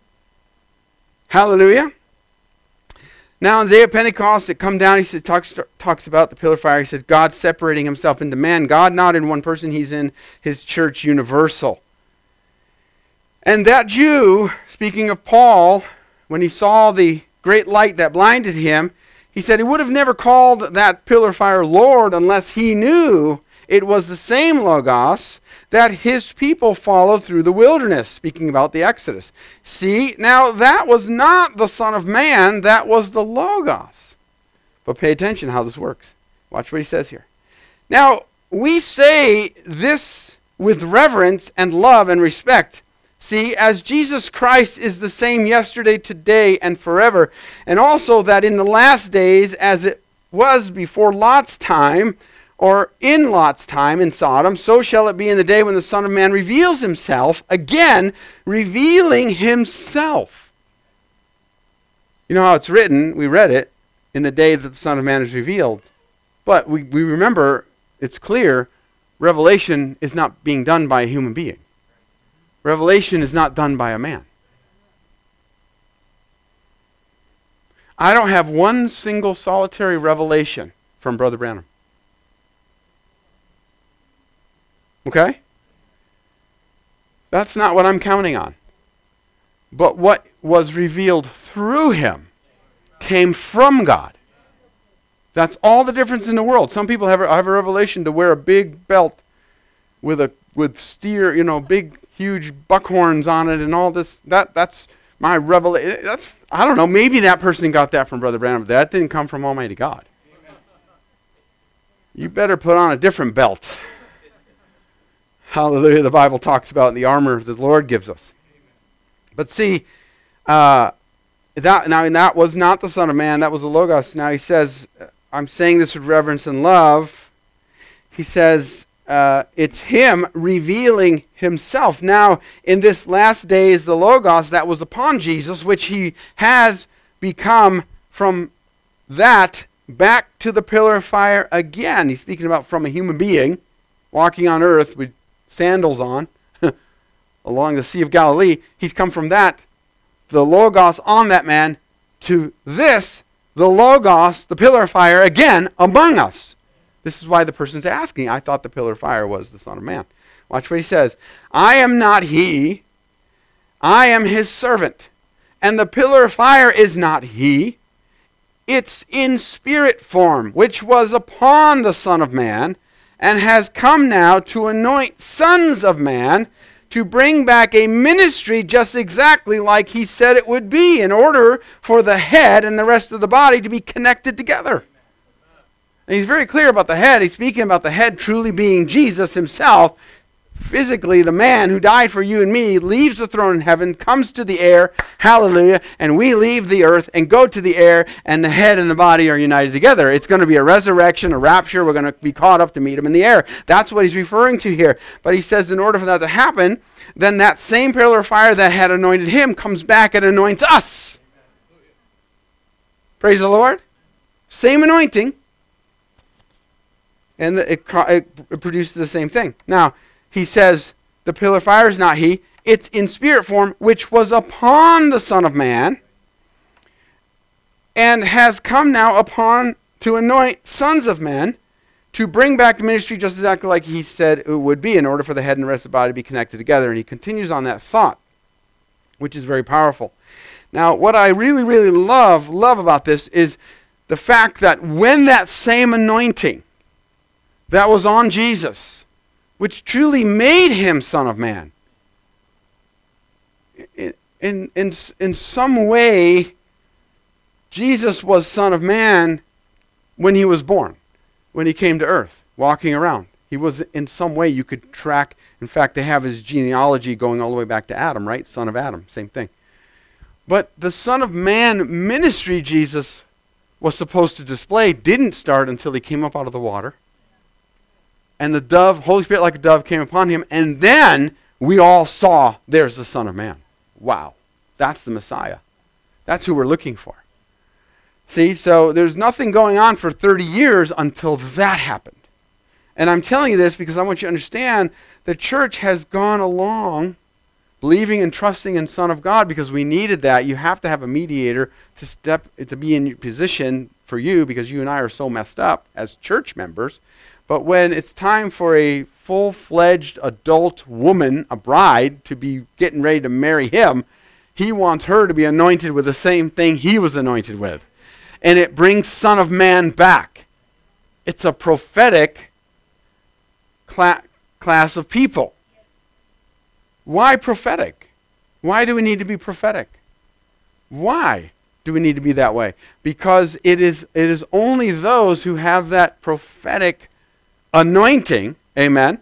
Hallelujah. Now, on the day of Pentecost, it come down, he says, talks, talks about the pillar of fire. He says, God separating Himself into man. God not in one person, He's in His church universal. And that Jew, speaking of Paul, when he saw the great light that blinded him, he said he would have never called that pillar of fire Lord unless he knew it was the same Logos that His people followed through the wilderness, speaking about the Exodus. See, now that was not the Son of Man, that was the Logos. But pay attention how this works. Watch what he says here. Now, we say this with reverence and love and respect, See, as Jesus Christ is the same yesterday, today, and forever, and also that in the last days, as it was before Lot's time, or in Lot's time in Sodom, so shall it be in the day when the Son of Man reveals himself, again, revealing himself. You know how it's written, we read it, in the day that the Son of Man is revealed. But we, we remember, it's clear, revelation is not being done by a human being. Revelation is not done by a man. I don't have one single solitary revelation from Brother Branham. Okay? That's not what I'm counting on. But what was revealed through him came from God. That's all the difference in the world. Some people have a, have a revelation to wear a big belt with a with steer, you know, big huge buckhorns on it and all this. That that's my revelation. That's I don't know. Maybe that person got that from Brother Branham. But that didn't come from Almighty God. You better put on a different belt. Hallelujah. The Bible talks about the armor that the Lord gives us. But see, uh, that now that was not the Son of Man. That was the Logos. Now he says, I'm saying this with reverence and love. He says, uh, it's him revealing himself. Now, in this last days, the Logos that was upon Jesus, which he has become from that back to the pillar of fire again. He's speaking about from a human being walking on earth with sandals on along the Sea of Galilee. He's come from that, the Logos on that man, to this, the Logos, the pillar of fire, again among us. This is why the person's asking. I thought the pillar of fire was the Son of Man. Watch what he says. I am not he, I am his servant. And the pillar of fire is not he. It's in spirit form, which was upon the Son of Man, and has come now to anoint sons of man, to bring back a ministry just exactly like he said it would be, in order for the head and the rest of the body to be connected together. And he's very clear about the head. He's speaking about the head truly being Jesus himself. Physically, the man who died for you and me leaves the throne in heaven, comes to the air, hallelujah, and we leave the earth and go to the air, and the head and the body are united together. It's going to be a resurrection, a rapture. We're going to be caught up to meet him in the air. That's what he's referring to here. But he says in order for that to happen, then that same pillar of fire that had anointed him comes back and anoints us. Praise the Lord. Same anointing. And the, it, it produces the same thing. Now, he says, the pillar of fire is not he. It's in spirit form, which was upon the Son of Man, and has come now upon to anoint sons of men, to bring back the ministry just exactly like he said it would be, in order for the head and the rest of the body to be connected together. And he continues on that thought, which is very powerful. Now, what I really, really love, love about this is the fact that when that same anointing that was on Jesus, which truly made him Son of Man, in, in, in, in some way, Jesus was Son of Man when he was born, when he came to earth, walking around. He was, in some way, you could track. In fact, they have his genealogy going all the way back to Adam, right? Son of Adam, same thing. But the Son of Man ministry Jesus was supposed to display didn't start until he came up out of the water. And the dove, Holy Spirit like a dove came upon him, and then we all saw, there's the Son of Man. Wow, that's the Messiah. That's who we're looking for. See, so there's nothing going on for thirty years until that happened. And I'm telling you this because I want you to understand the church has gone along believing and trusting in Son of God because we needed that. You have to have a mediator to step to be in your position for you because you and I are so messed up as church members. But when it's time for a full-fledged adult woman, a bride, to be getting ready to marry him, he wants her to be anointed with the same thing he was anointed with. And it brings Son of Man back. It's a prophetic cla- class of people. Why prophetic? Why do we need to be prophetic? Why do we need to be that way? Because it is it is only those who have that prophetic anointing, amen,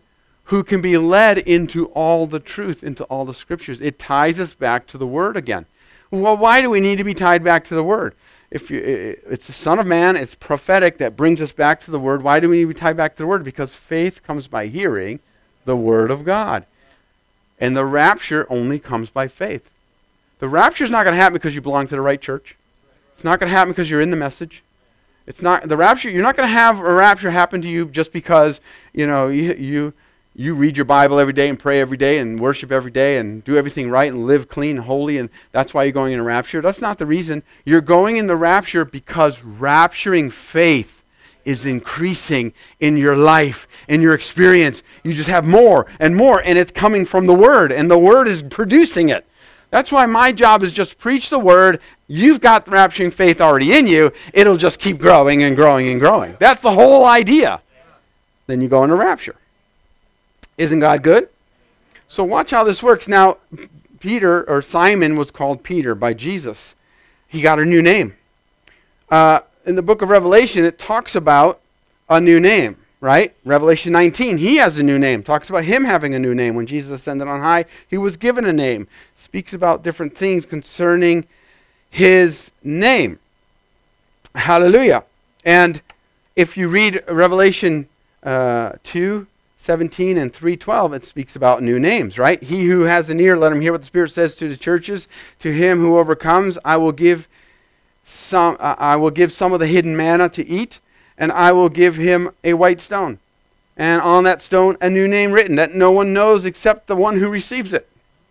who can be led into all the truth, into all the scriptures. It ties us back to the Word again. Well, why do we need to be tied back to the Word? If you, it's the Son of Man, it's prophetic that brings us back to the Word. Why do we need to be tied back to the Word? Because faith comes by hearing the Word of God. And the rapture only comes by faith. The rapture is not going to happen because you belong to the right church. It's not going to happen because you're in the message. It's not the rapture. You're not going to have a rapture happen to you just because, you know, you, you you read your Bible every day and pray every day and worship every day and do everything right and live clean and holy, and that's why you're going in a rapture. That's not the reason. You're going in the rapture because rapturing faith is increasing in your life, in your experience. You just have more and more, and it's coming from the Word, and the Word is producing it. That's why my job is just preach the Word. You've got rapturing faith already in you. It'll just keep growing and growing and growing. That's the whole idea. Then you go into rapture. Isn't God good? So watch how this works. Now, Peter, or Simon, was called Peter by Jesus. He got a new name. Uh, in the book of Revelation, it talks about a new name, right? Revelation nineteen, he has a new name. Talks about him having a new name. When Jesus ascended on high, he was given a name. Speaks about different things concerning his name. Hallelujah. And if you read Revelation uh, two seventeen and three twelve, it speaks about new names, right? He who has an ear, let him hear what the Spirit says to the churches. To him who overcomes, I will give some uh, I will give some of the hidden manna to eat, and I will give him a white stone, and on that stone a new name written that no one knows except the one who receives it.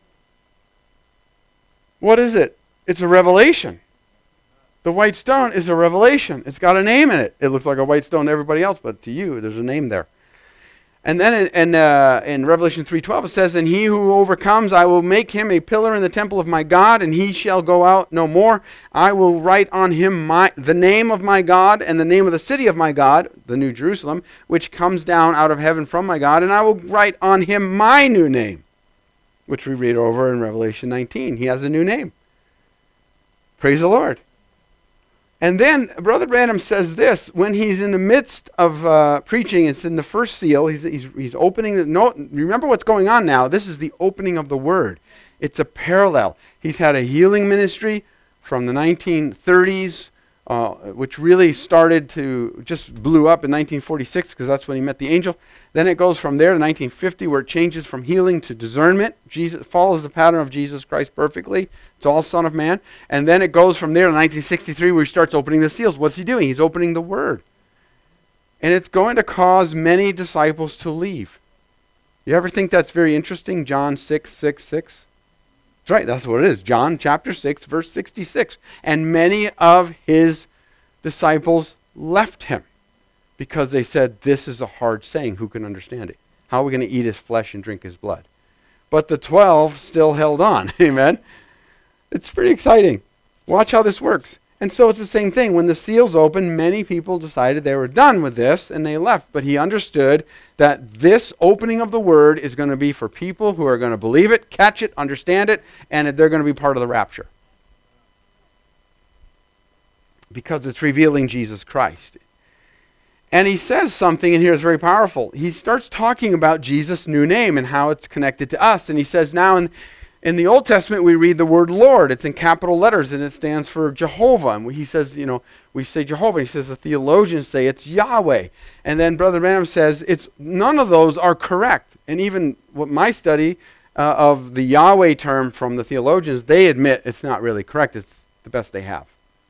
What is it? It's a revelation. The white stone is a revelation. It's got a name in it. It looks like a white stone to everybody else, but to you, there's a name there. And then in, in, uh, in Revelation three twelve, it says, and he who overcomes, I will make him a pillar in the temple of my God, and he shall go out no more. I will write on him my, the name of my God and the name of the city of my God, the New Jerusalem, which comes down out of heaven from my God, and I will write on him my new name, which we read over in Revelation nineteen. He has a new name. Praise the Lord. And then Brother Branham says this, when he's in the midst of uh, preaching, it's in the first seal, he's, he's, he's opening the, no, remember what's going on now, this is the opening of the Word. It's a parallel. He's had a healing ministry from the nineteen thirties, uh, which really started to, just blew up in nineteen forty-six, because that's when he met the angel. Then it goes from there to nineteen fifty, where it changes from healing to discernment. Jesus follows the pattern of Jesus Christ perfectly. It's all Son of Man. And then it goes from there to nineteen sixty-three, where he starts opening the seals. What's he doing? He's opening the Word. And it's going to cause many disciples to leave. You ever think that's very interesting? John six, six, six. That's right, that's what it is. John chapter six, verse sixty-six. And many of his disciples left him because they said, this is a hard saying. Who can understand it? How are we going to eat his flesh and drink his blood? But the twelve still held on. Amen. It's pretty exciting. Watch how this works. And so it's the same thing. When the seals opened, many people decided they were done with this and they left. But he understood that this opening of the Word is going to be for people who are going to believe it, catch it, understand it, and they're going to be part of the rapture. Because it's revealing Jesus Christ. And he says something in here that's very powerful. He starts talking about Jesus' new name and how it's connected to us. And he says now in In the Old Testament, we read the word Lord. It's in capital letters, and it stands for Jehovah. And he says, you know, we say Jehovah. He says the theologians say it's Yahweh. And then Brother Branham says it's none of those are correct. And even what my study uh, of the Yahweh term from the theologians, they admit it's not really correct. It's the best they have.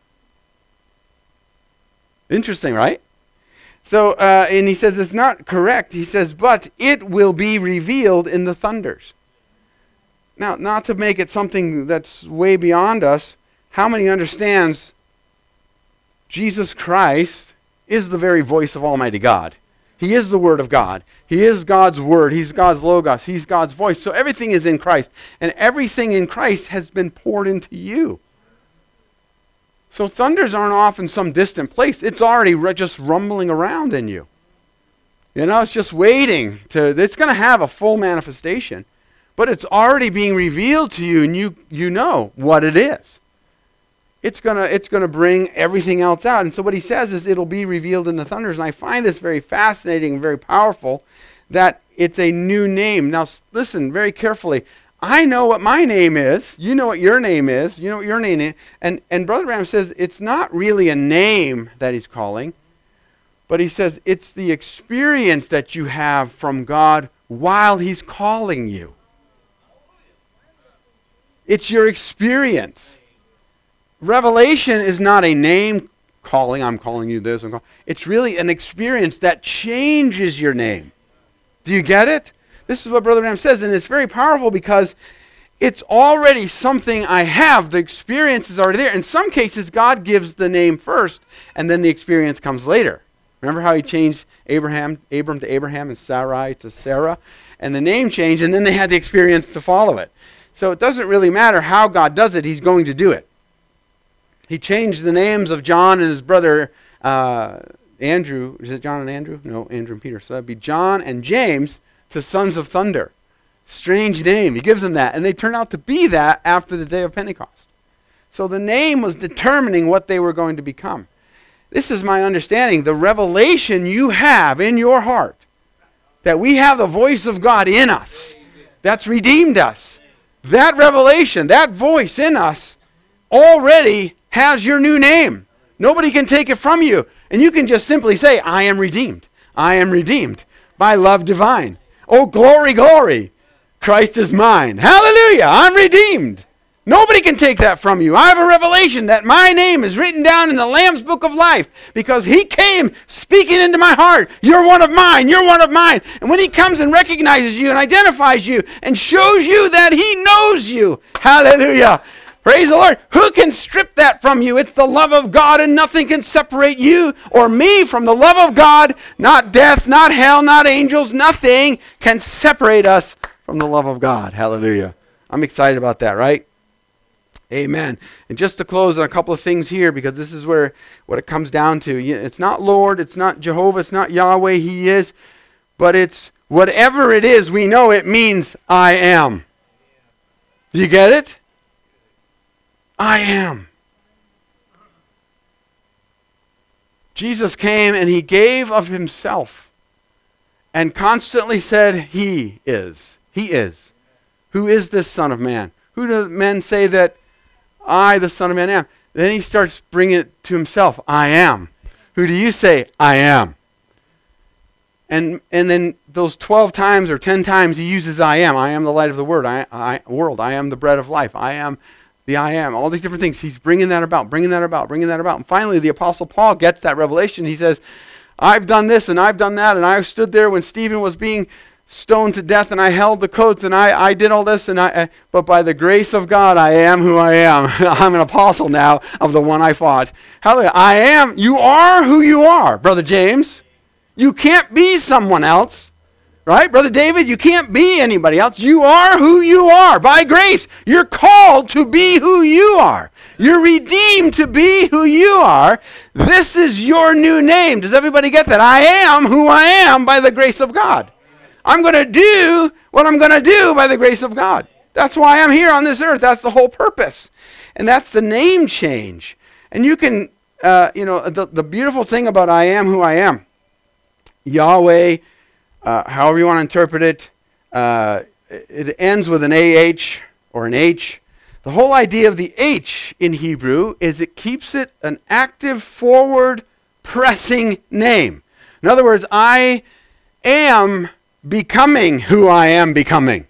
Interesting, right? So, uh, and he says it's not correct. He says, but it will be revealed in the thunders. Now, not to make it something that's way beyond us, how many understands Jesus Christ is the very voice of Almighty God? He is the Word of God. He is God's Word. He's God's Logos. He's God's voice. So everything is in Christ. And everything in Christ has been poured into you. So thunders aren't off in some distant place. It's already re- just rumbling around in you. You know, it's just waiting to, it's going to have a full manifestation. But it's already being revealed to you, and you you know what it is. It's gonna it's gonna bring everything else out. And so what he says is it'll be revealed in the thunders. And I find this very fascinating and very powerful, that it's a new name. Now, listen very carefully. I know what my name is. You know what your name is. You know what your name is. And, and Brother Branham says it's not really a name that he's calling, but he says it's the experience that you have from God while he's calling you. It's your experience. Revelation is not a name calling. I'm calling you this. I'm call- it's really an experience that changes your name. Do you get it? This is what Brother Branham says, and it's very powerful because it's already something I have. The experience is already there. In some cases, God gives the name first, and then the experience comes later. Remember how he changed Abraham, Abram to Abraham and Sarai to Sarah? And the name changed, and then they had the experience to follow it. So it doesn't really matter how God does it. He's going to do it. He changed the names of John and his brother uh, Andrew. Is it John and Andrew? No, Andrew and Peter. So that'd be John and James to Sons of Thunder. Strange name. He gives them that. And they turn out to be that after the day of Pentecost. So the name was determining what they were going to become. This is my understanding. The revelation you have in your heart, that we have the voice of God in us, that's redeemed us. That revelation, that voice in us already has your new name. Nobody can take it from you. And you can just simply say, I am redeemed. I am redeemed by love divine. Oh, glory, glory. Christ is mine. Hallelujah. I'm redeemed. Nobody can take that from you. I have a revelation that my name is written down in the Lamb's Book of Life because he came speaking into my heart. You're one of mine. You're one of mine. And when he comes and recognizes you and identifies you and shows you that he knows you. Hallelujah. Praise the Lord. Who can strip that from you? It's the love of God, and nothing can separate you or me from the love of God. Not death, not hell, not angels. Nothing can separate us from the love of God. Hallelujah. I'm excited about that, right? Amen. And just to close on a couple of things here, because this is where what it comes down to. It's not Lord, it's not Jehovah, it's not Yahweh, he is, but it's whatever it is, we know it means I am. Do you get it? I am. Jesus came and he gave of himself and constantly said, he is. He is. Who is this Son of Man? Who do men say that I, the Son of Man, am? Then he starts bringing it to himself. I am. Who do you say I am? And and then those twelve times or ten times he uses I am. I am the light of the word. I, I, world. I am the bread of life. I am the I am. All these different things. He's bringing that about, bringing that about, bringing that about. And finally, the Apostle Paul gets that revelation. He says, I've done this and I've done that, and I stood there when Stephen was being stoned to death, and I held the coats, and I, I did all this, and I, I but by the grace of God, I am who I am. I'm an apostle now of the one I fought. Hallelujah. I am, you are who you are, Brother James. You can't be someone else. Right? Brother David, you can't be anybody else. You are who you are. By grace, you're called to be who you are. You're redeemed to be who you are. This is your new name. Does everybody get that? I am who I am by the grace of God. I'm going to do what I'm going to do by the grace of God. That's why I'm here on this earth. That's the whole purpose. And that's the name change. And you can, uh, you know, the, the beautiful thing about I am who I am, Yahweh, uh, however you want to interpret it, uh, it ends with an A H or an H. The whole idea of the H in Hebrew is it keeps it an active, forward, pressing name. In other words, I am becoming who I am becoming.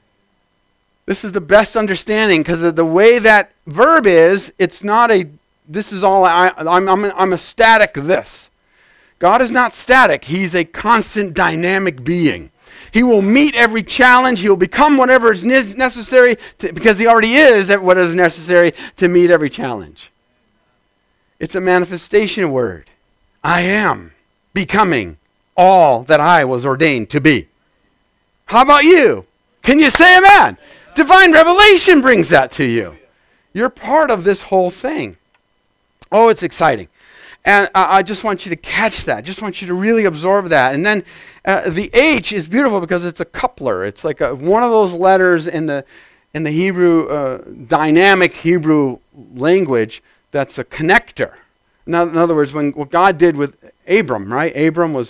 This is the best understanding because of the way that verb is. It's not a, this is all, I, I'm, I'm, I'm a static this. God is not static. He's a constant dynamic being. He will meet every challenge. He will become whatever is necessary to, because he already is at what is necessary to meet every challenge. It's a manifestation word. I am becoming all that I was ordained to be. How about you? Can you say amen? Divine revelation brings that to you. You're part of this whole thing. Oh, it's exciting. And uh, I just want you to catch that. Just want you to really absorb that. And then uh, the H is beautiful because it's a coupler. It's like a, one of those letters in the in the Hebrew, uh, dynamic Hebrew language that's a connector. In other words, when what God did with Abram, right? Abram was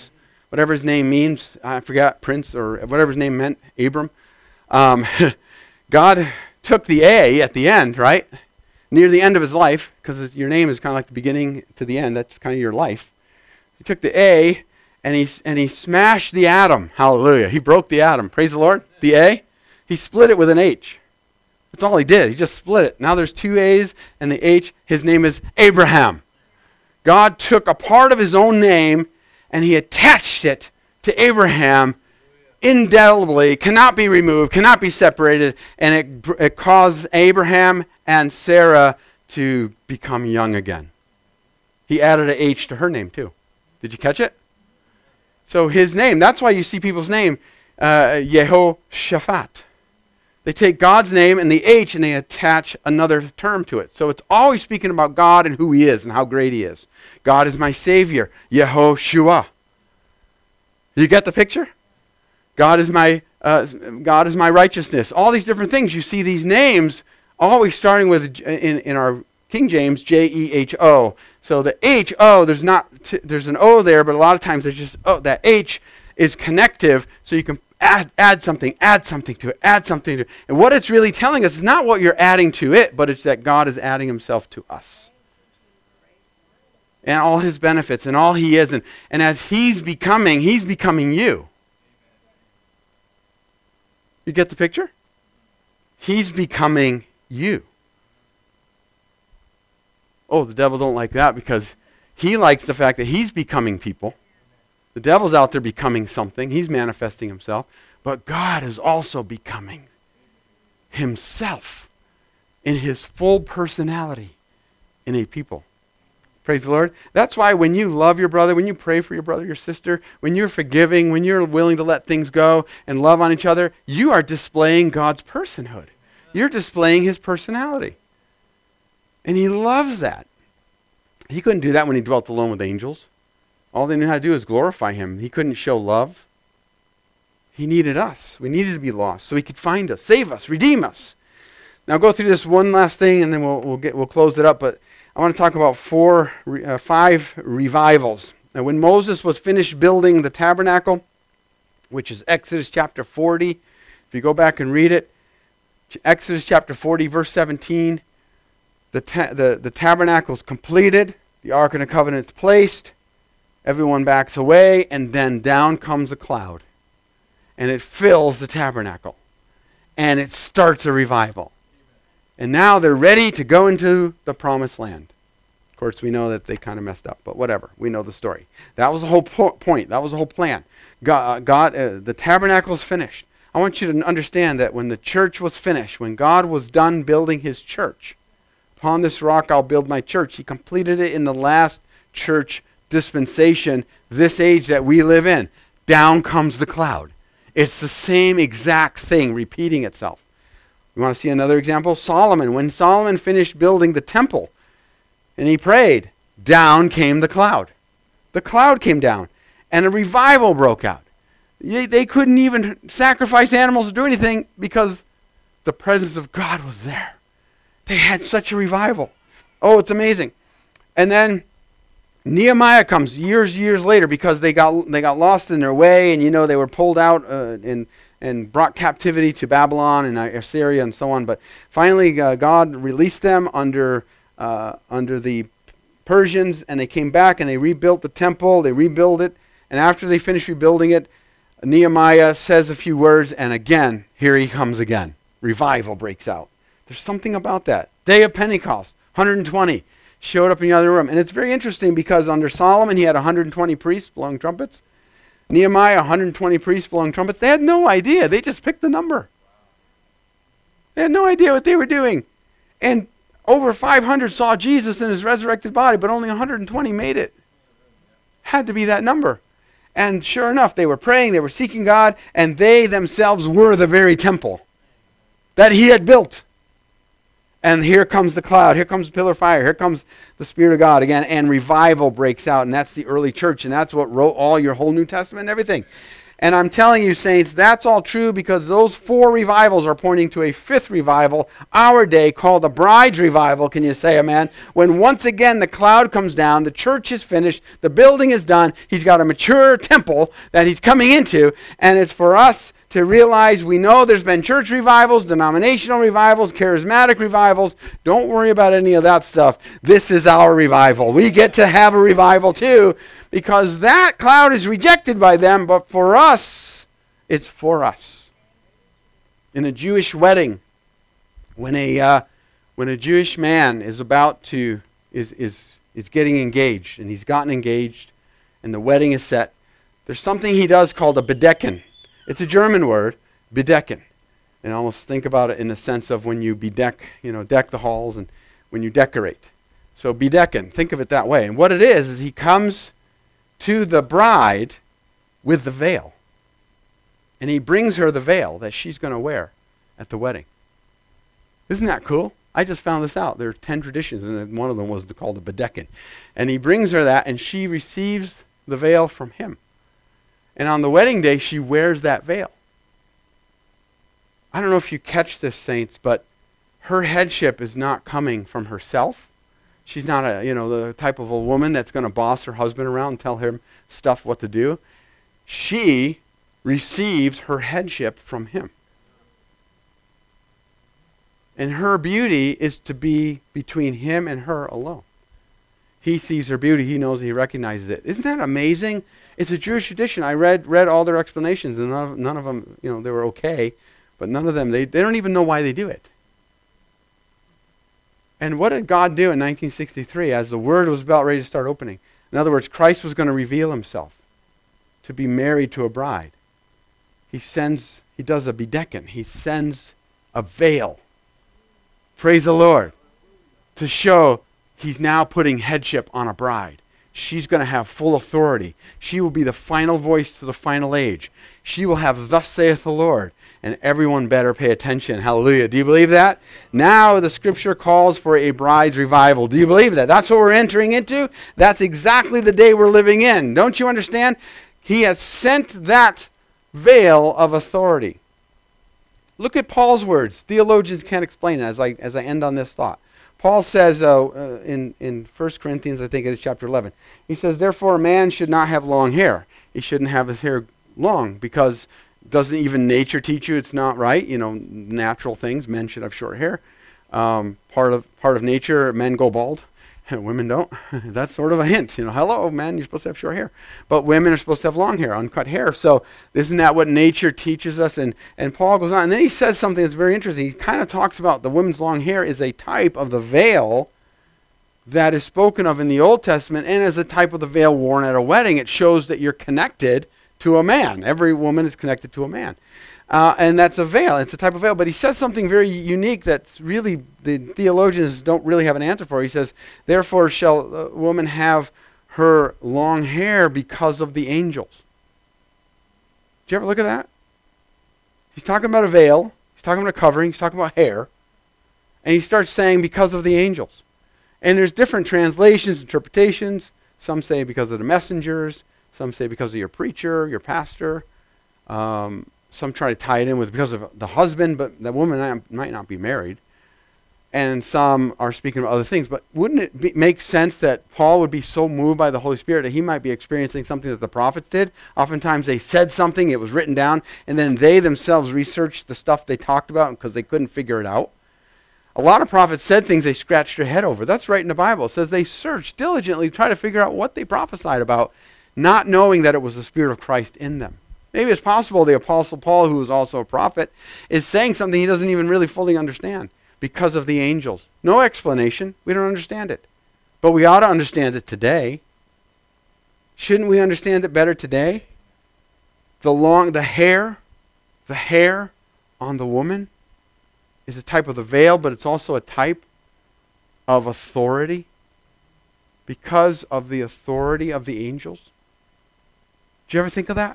whatever his name means. I forgot, Prince or whatever his name meant, Abram. Um, God took the A at the end, right? Near the end of his life, because your name is kind of like the beginning to the end. That's kind of your life. He took the A and he, and he smashed the atom. Hallelujah. He broke the atom. Praise the Lord. The A. He split it with an H. That's all he did. He just split it. Now there's two A's and the H. His name is Abraham. God took a part of his own name and he attached it to Abraham indelibly, cannot be removed, cannot be separated, and it, it caused Abraham and Sarah to become young again. He added an H to her name too. Did you catch it? So his name, that's why you see people's name, uh, Yehoshaphat. They take God's name and the H and they attach another term to it. So it's always speaking about God and who he is and how great he is. God is my Savior, Yehoshua. You get the picture? God is my uh, God is my righteousness. All these different things. You see these names always starting with, in, in our King James, J E H O. So the H O, there's not t- there's an O there, but a lot of times there's just oh, that H is connective, so you can add add something, add something to it, add something to it. And what it's really telling us is not what you're adding to it, but it's that God is adding himself to us. And all his benefits and all he is. And, and as he's becoming, he's becoming you. You get the picture? He's becoming you. Oh, the devil don't like that because he likes the fact that he's becoming people. The devil's out there becoming something. He's manifesting himself. But God is also becoming himself in his full personality in a people. Praise the Lord. That's why when you love your brother, when you pray for your brother, your sister, when you're forgiving, when you're willing to let things go and love on each other, you are displaying God's personhood. You're displaying his personality. And he loves that. He couldn't do that when he dwelt alone with angels. All they knew how to do is glorify him. He couldn't show love. He needed us. We needed to be lost so he could find us, save us, redeem us. Now go through this one last thing and then we'll we'll get we'll close it up. But I want to talk about four, uh, five revivals. Now, when Moses was finished building the tabernacle, which is Exodus chapter forty, if you go back and read it, Exodus chapter forty, verse seventeen, the ta- the, the tabernacle is completed, the Ark of the Covenant is placed, everyone backs away, and then down comes a cloud, and it fills the tabernacle, and it starts a revival. And now they're ready to go into the promised land. Of course, we know that they kind of messed up, but whatever. We know the story. That was the whole po- point. That was the whole plan. God, God uh, the tabernacle is finished. I want you to understand that when the church was finished, when God was done building his church, upon this rock I'll build my church. He completed it in the last church dispensation, this age that we live in. Down comes the cloud. It's the same exact thing repeating itself. You want to see another example? Solomon. When Solomon finished building the temple and he prayed, down came the cloud. The cloud came down and a revival broke out. They, they couldn't even sacrifice animals or do anything because the presence of God was there. They had such a revival. Oh, it's amazing. And then Nehemiah comes years, years later because they got they got lost in their way, and you know they were pulled out uh, and and brought captivity to Babylon and Assyria and so on. But finally, uh, God released them under uh, under the Persians, and they came back and they rebuilt the temple. They rebuilt it, and after they finished rebuilding it, Nehemiah says a few words, and again, here he comes again. Revival breaks out. There's something about that. Day of Pentecost, one hundred twenty. Showed up in the other room. And it's very interesting because under Solomon, he had one hundred twenty priests blowing trumpets. Nehemiah, one hundred twenty priests blowing trumpets. They had no idea. They just picked the number. They had no idea what they were doing. And over five hundred saw Jesus in his resurrected body, but only one hundred twenty made it. Had to be that number. And sure enough, they were praying, they were seeking God, and they themselves were the very temple that he had built. And here comes the cloud, here comes the pillar of fire, here comes the Spirit of God again, and revival breaks out, and that's the early church, and that's what wrote all your whole New Testament and everything. And I'm telling you, saints, that's all true because those four revivals are pointing to a fifth revival, our day, called the bride's revival. Can you say amen? When once again the cloud comes down, the church is finished, the building is done, he's got a mature temple that he's coming into, and it's for us to realize we know there's been church revivals, denominational revivals, charismatic revivals. Don't worry about any of that stuff. This is our revival. We get to have a revival too, because that cloud is rejected by them, but for us, it's for us. In a Jewish wedding, when a uh, when a Jewish man is about to is is is getting engaged, and he's gotten engaged, and the wedding is set, there's something he does called a bedecken. It's a German word, bedecken. And almost think about it in the sense of when you bedeck, you know, deck the halls and when you decorate. So bedecken, think of it that way. And what it is, is he comes to the bride with the veil. And he brings her the veil that she's going to wear at the wedding. Isn't that cool? I just found this out. There are ten traditions, and one of them was called the bedecken. And he brings her that, and she receives the veil from him. And on the wedding day, she wears that veil. I don't know if you catch this, saints, but her headship is not coming from herself. She's not a, you know, the type of a woman that's going to boss her husband around and tell him stuff what to do. She receives her headship from him. And her beauty is to be between him and her alone. He sees her beauty. He knows, he recognizes it. Isn't that amazing? It's a Jewish tradition. I read read all their explanations, and none of, none of them, you know, they were okay. But none of them, they, they don't even know why they do it. And what did God do in nineteen sixty-three as the Word was about ready to start opening? In other words, Christ was going to reveal himself to be married to a bride. He sends, he does a bedecken. He sends a veil. Praise the Lord. To show he's now putting headship on a bride. She's going to have full authority. She will be the final voice to the final age. She will have, thus saith the Lord. And everyone better pay attention. Hallelujah. Do you believe that? Now the scripture calls for a bride's revival. Do you believe that? That's what we're entering into. That's exactly the day we're living in. Don't you understand? He has sent that veil of authority. Look at Paul's words. Theologians can't explain it as I, as I end on this thought. Paul says uh, uh, in, in First Corinthians, I think it is chapter eleven, he says, therefore a man should not have long hair. He shouldn't have his hair long because doesn't even nature teach you it's not right? You know, natural things. Men should have short hair. Um, part of part of nature, men go bald. Women don't. That's sort of a hint. You know, hello, man, you're supposed to have short hair. But women are supposed to have long hair, uncut hair. So isn't that what nature teaches us? And, and Paul goes on. And then he says something that's very interesting. He kind of talks about the women's long hair is a type of the veil that is spoken of in the Old Testament and as a type of the veil worn at a wedding. It shows that you're connected to a man. Every woman is connected to a man. Uh, and that's a veil. It's a type of veil. But he says something very unique that really the theologians don't really have an answer for. He says, therefore shall a woman have her long hair because of the angels. Did you ever look at that? He's talking about a veil. He's talking about a covering. He's talking about hair. And he starts saying because of the angels. And there's different translations, interpretations. Some say because of the messengers. Some say because of your preacher, your pastor. Um... Some try to tie it in with because of the husband, but the woman might not be married. And some are speaking of other things. But wouldn't it be, make sense that Paul would be so moved by the Holy Spirit that he might be experiencing something that the prophets did? Oftentimes they said something, it was written down, and then they themselves researched the stuff they talked about because they couldn't figure it out. A lot of prophets said things they scratched their head over. That's right in the Bible. It says they searched diligently to try to figure out what they prophesied about, not knowing that it was the Spirit of Christ in them. Maybe it's possible the Apostle Paul, who is also a prophet, is saying something he doesn't even really fully understand because of the angels. No explanation. We don't understand it. But we ought to understand it today. Shouldn't we understand it better today? The long, the hair, the hair on the woman is a type of the veil, but it's also a type of authority because of the authority of the angels. Did you ever think of that?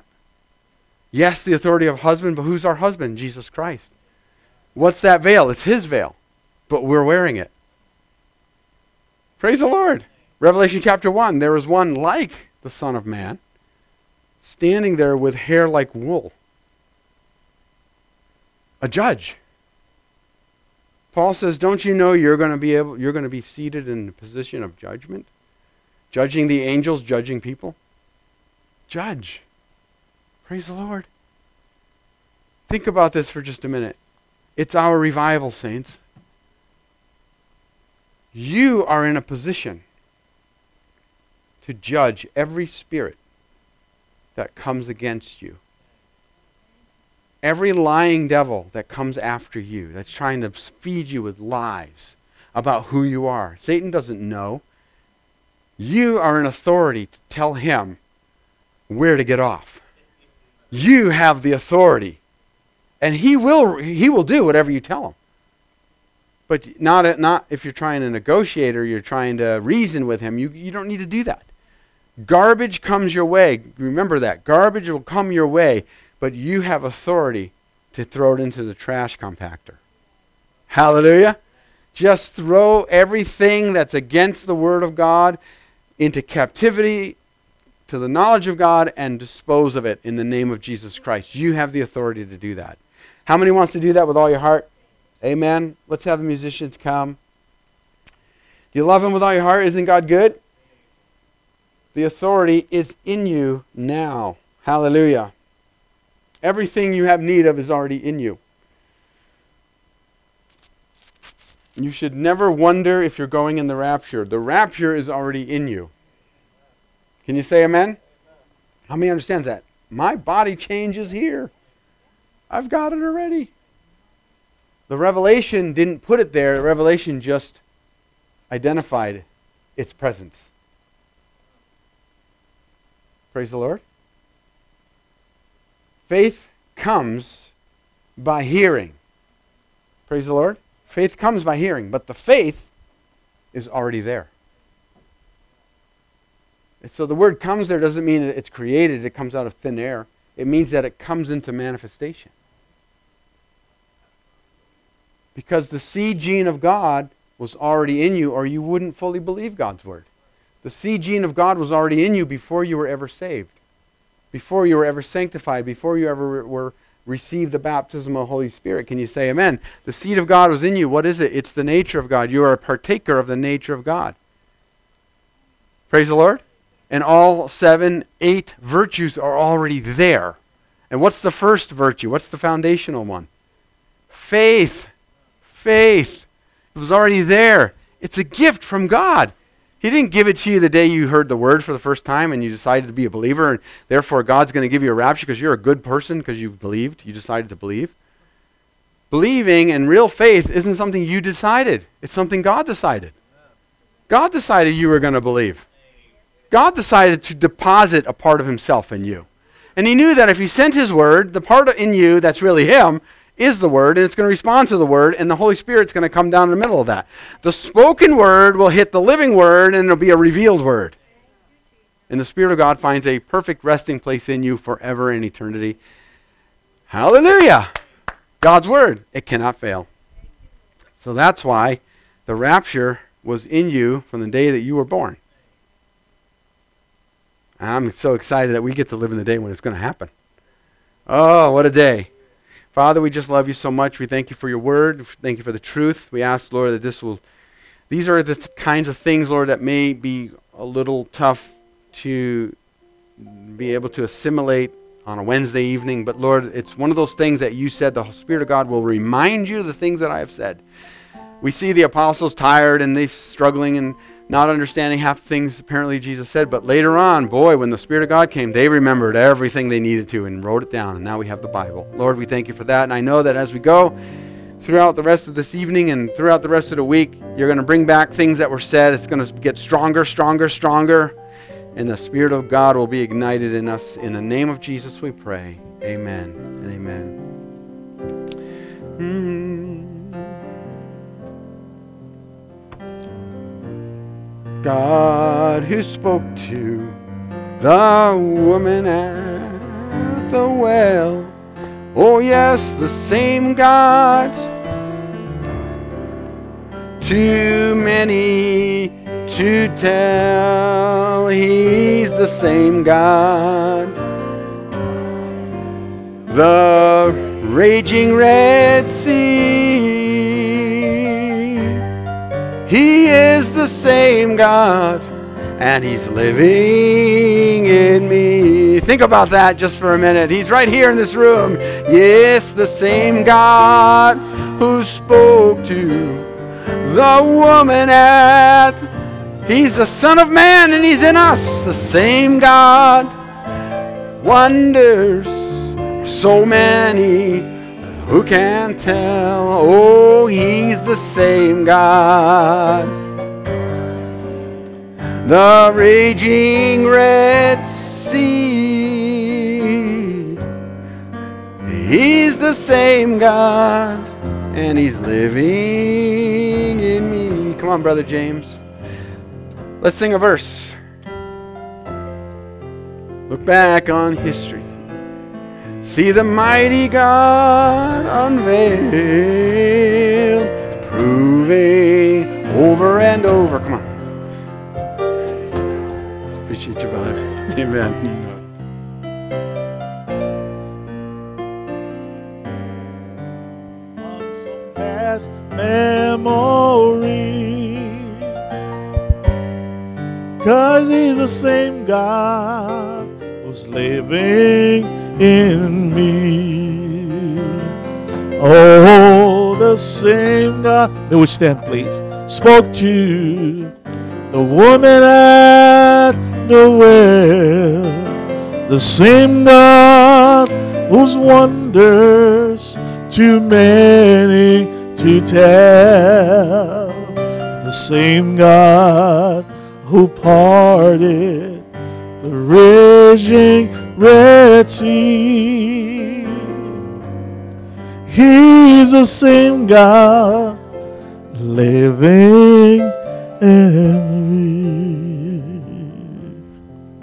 Yes, the authority of husband, but who's our husband? Jesus Christ. What's that veil? It's his veil, but we're wearing it. Praise the Lord. Revelation chapter one, there was one like the Son of Man, standing there with hair like wool. A judge. Paul says, don't you know you're going to be able, you're going to be seated in the position of judgment? Judging the angels, judging people. Judge. Praise the Lord. Think about this for just a minute. It's our revival, saints. You are in a position to judge every spirit that comes against you. Every lying devil that comes after you, that's trying to feed you with lies about who you are. Satan doesn't know. You are in authority to tell him where to get off. You have the authority. And he will he will do whatever you tell him. But not, not if you're trying to negotiate or you're trying to reason with him. You, you don't need to do that. Garbage comes your way. Remember that. Garbage will come your way, but you have authority to throw it into the trash compactor. Hallelujah. Just throw everything that's against the Word of God into captivity to the knowledge of God and dispose of it in the name of Jesus Christ. You have the authority to do that. How many wants to do that with all your heart? Amen. Let's have the musicians come. Do you love him with all your heart? Isn't God good? The authority is in you now. Hallelujah. Everything you have need of is already in you. You should never wonder if you're going in the rapture. The rapture is already in you. Can you say amen? How many understands that? My body changes here. I've got it already. The revelation didn't put it there. The revelation just identified its presence. Praise the Lord. Faith comes by hearing. Praise the Lord. Faith comes by hearing, but the faith is already there. And so the word comes there doesn't mean it's created, it comes out of thin air. It means that it comes into manifestation. Because the seed gene of God was already in you, or you wouldn't fully believe God's word. The seed gene of God was already in you before you were ever saved, before you were ever sanctified, before you ever were received the baptism of the Holy Spirit. Can you say amen? The seed of God was in you. What is it? It's the nature of God. You are a partaker of the nature of God. Praise the Lord. And all seven, eight virtues are already there. And what's the first virtue? What's the foundational one? Faith. Faith. It was already there. It's a gift from God. He didn't give it to you the day you heard the word for the first time and you decided to be a believer, and therefore God's going to give you a rapture because you're a good person because you believed, you decided to believe. Believing and real faith isn't something you decided. It's something God decided. God decided you were going to believe. God decided to deposit a part of himself in you. And he knew that if he sent his word, the part in you that's really him is the word, and it's going to respond to the word, and the Holy Spirit's going to come down in the middle of that. The spoken word will hit the living word, and it'll be a revealed word. And the Spirit of God finds a perfect resting place in you forever in eternity. Hallelujah! God's word, it cannot fail. So that's why the rapture was in you from the day that you were born. I'm so excited that we get to live in the day when it's going to happen. Oh, what a day. Father, we just love you so much. We thank you for your word. Thank you for the truth. We ask, Lord, that this will, these are the th- kinds of things, Lord, that may be a little tough to be able to assimilate on a Wednesday evening. But Lord, it's one of those things that you said the Spirit of God will remind you of the things that I have said. We see the apostles tired and they struggling and not understanding half the things apparently Jesus said, but later on, boy, when the Spirit of God came, they remembered everything they needed to and wrote it down, and now we have the Bible. Lord, we thank you for that, and I know that as we go throughout the rest of this evening and throughout the rest of the week, you're going to bring back things that were said. It's going to get stronger, stronger, stronger, and the Spirit of God will be ignited in us. In the name of Jesus we pray. Amen and amen. Mm. God who spoke to the woman at the well. Oh yes, the same God. Too many to tell. He's the same God. the raging Red Sea. He is the same God, and He's living in me. Think about that just for a minute. He's right here in this room. Yes, the same God who spoke to the woman at, He's the Son of Man, and He's in us. The same God. Wonders so many, who can tell? Oh, He's the same God. The raging Red Sea. He's the same God, and He's living in me. Come on, Brother James. Let's sing a verse. Look back on history. See the mighty God unveiled, proving over and over. Come on. Appreciate you, brother. Amen. On some past memory, 'cause He's the same God who's living in me. Oh, the same God. May we stand, please? Spoke to the woman at the well. The same God whose wonders too many to tell. The same God who parted the raging Red Sea. He's the same God living in me.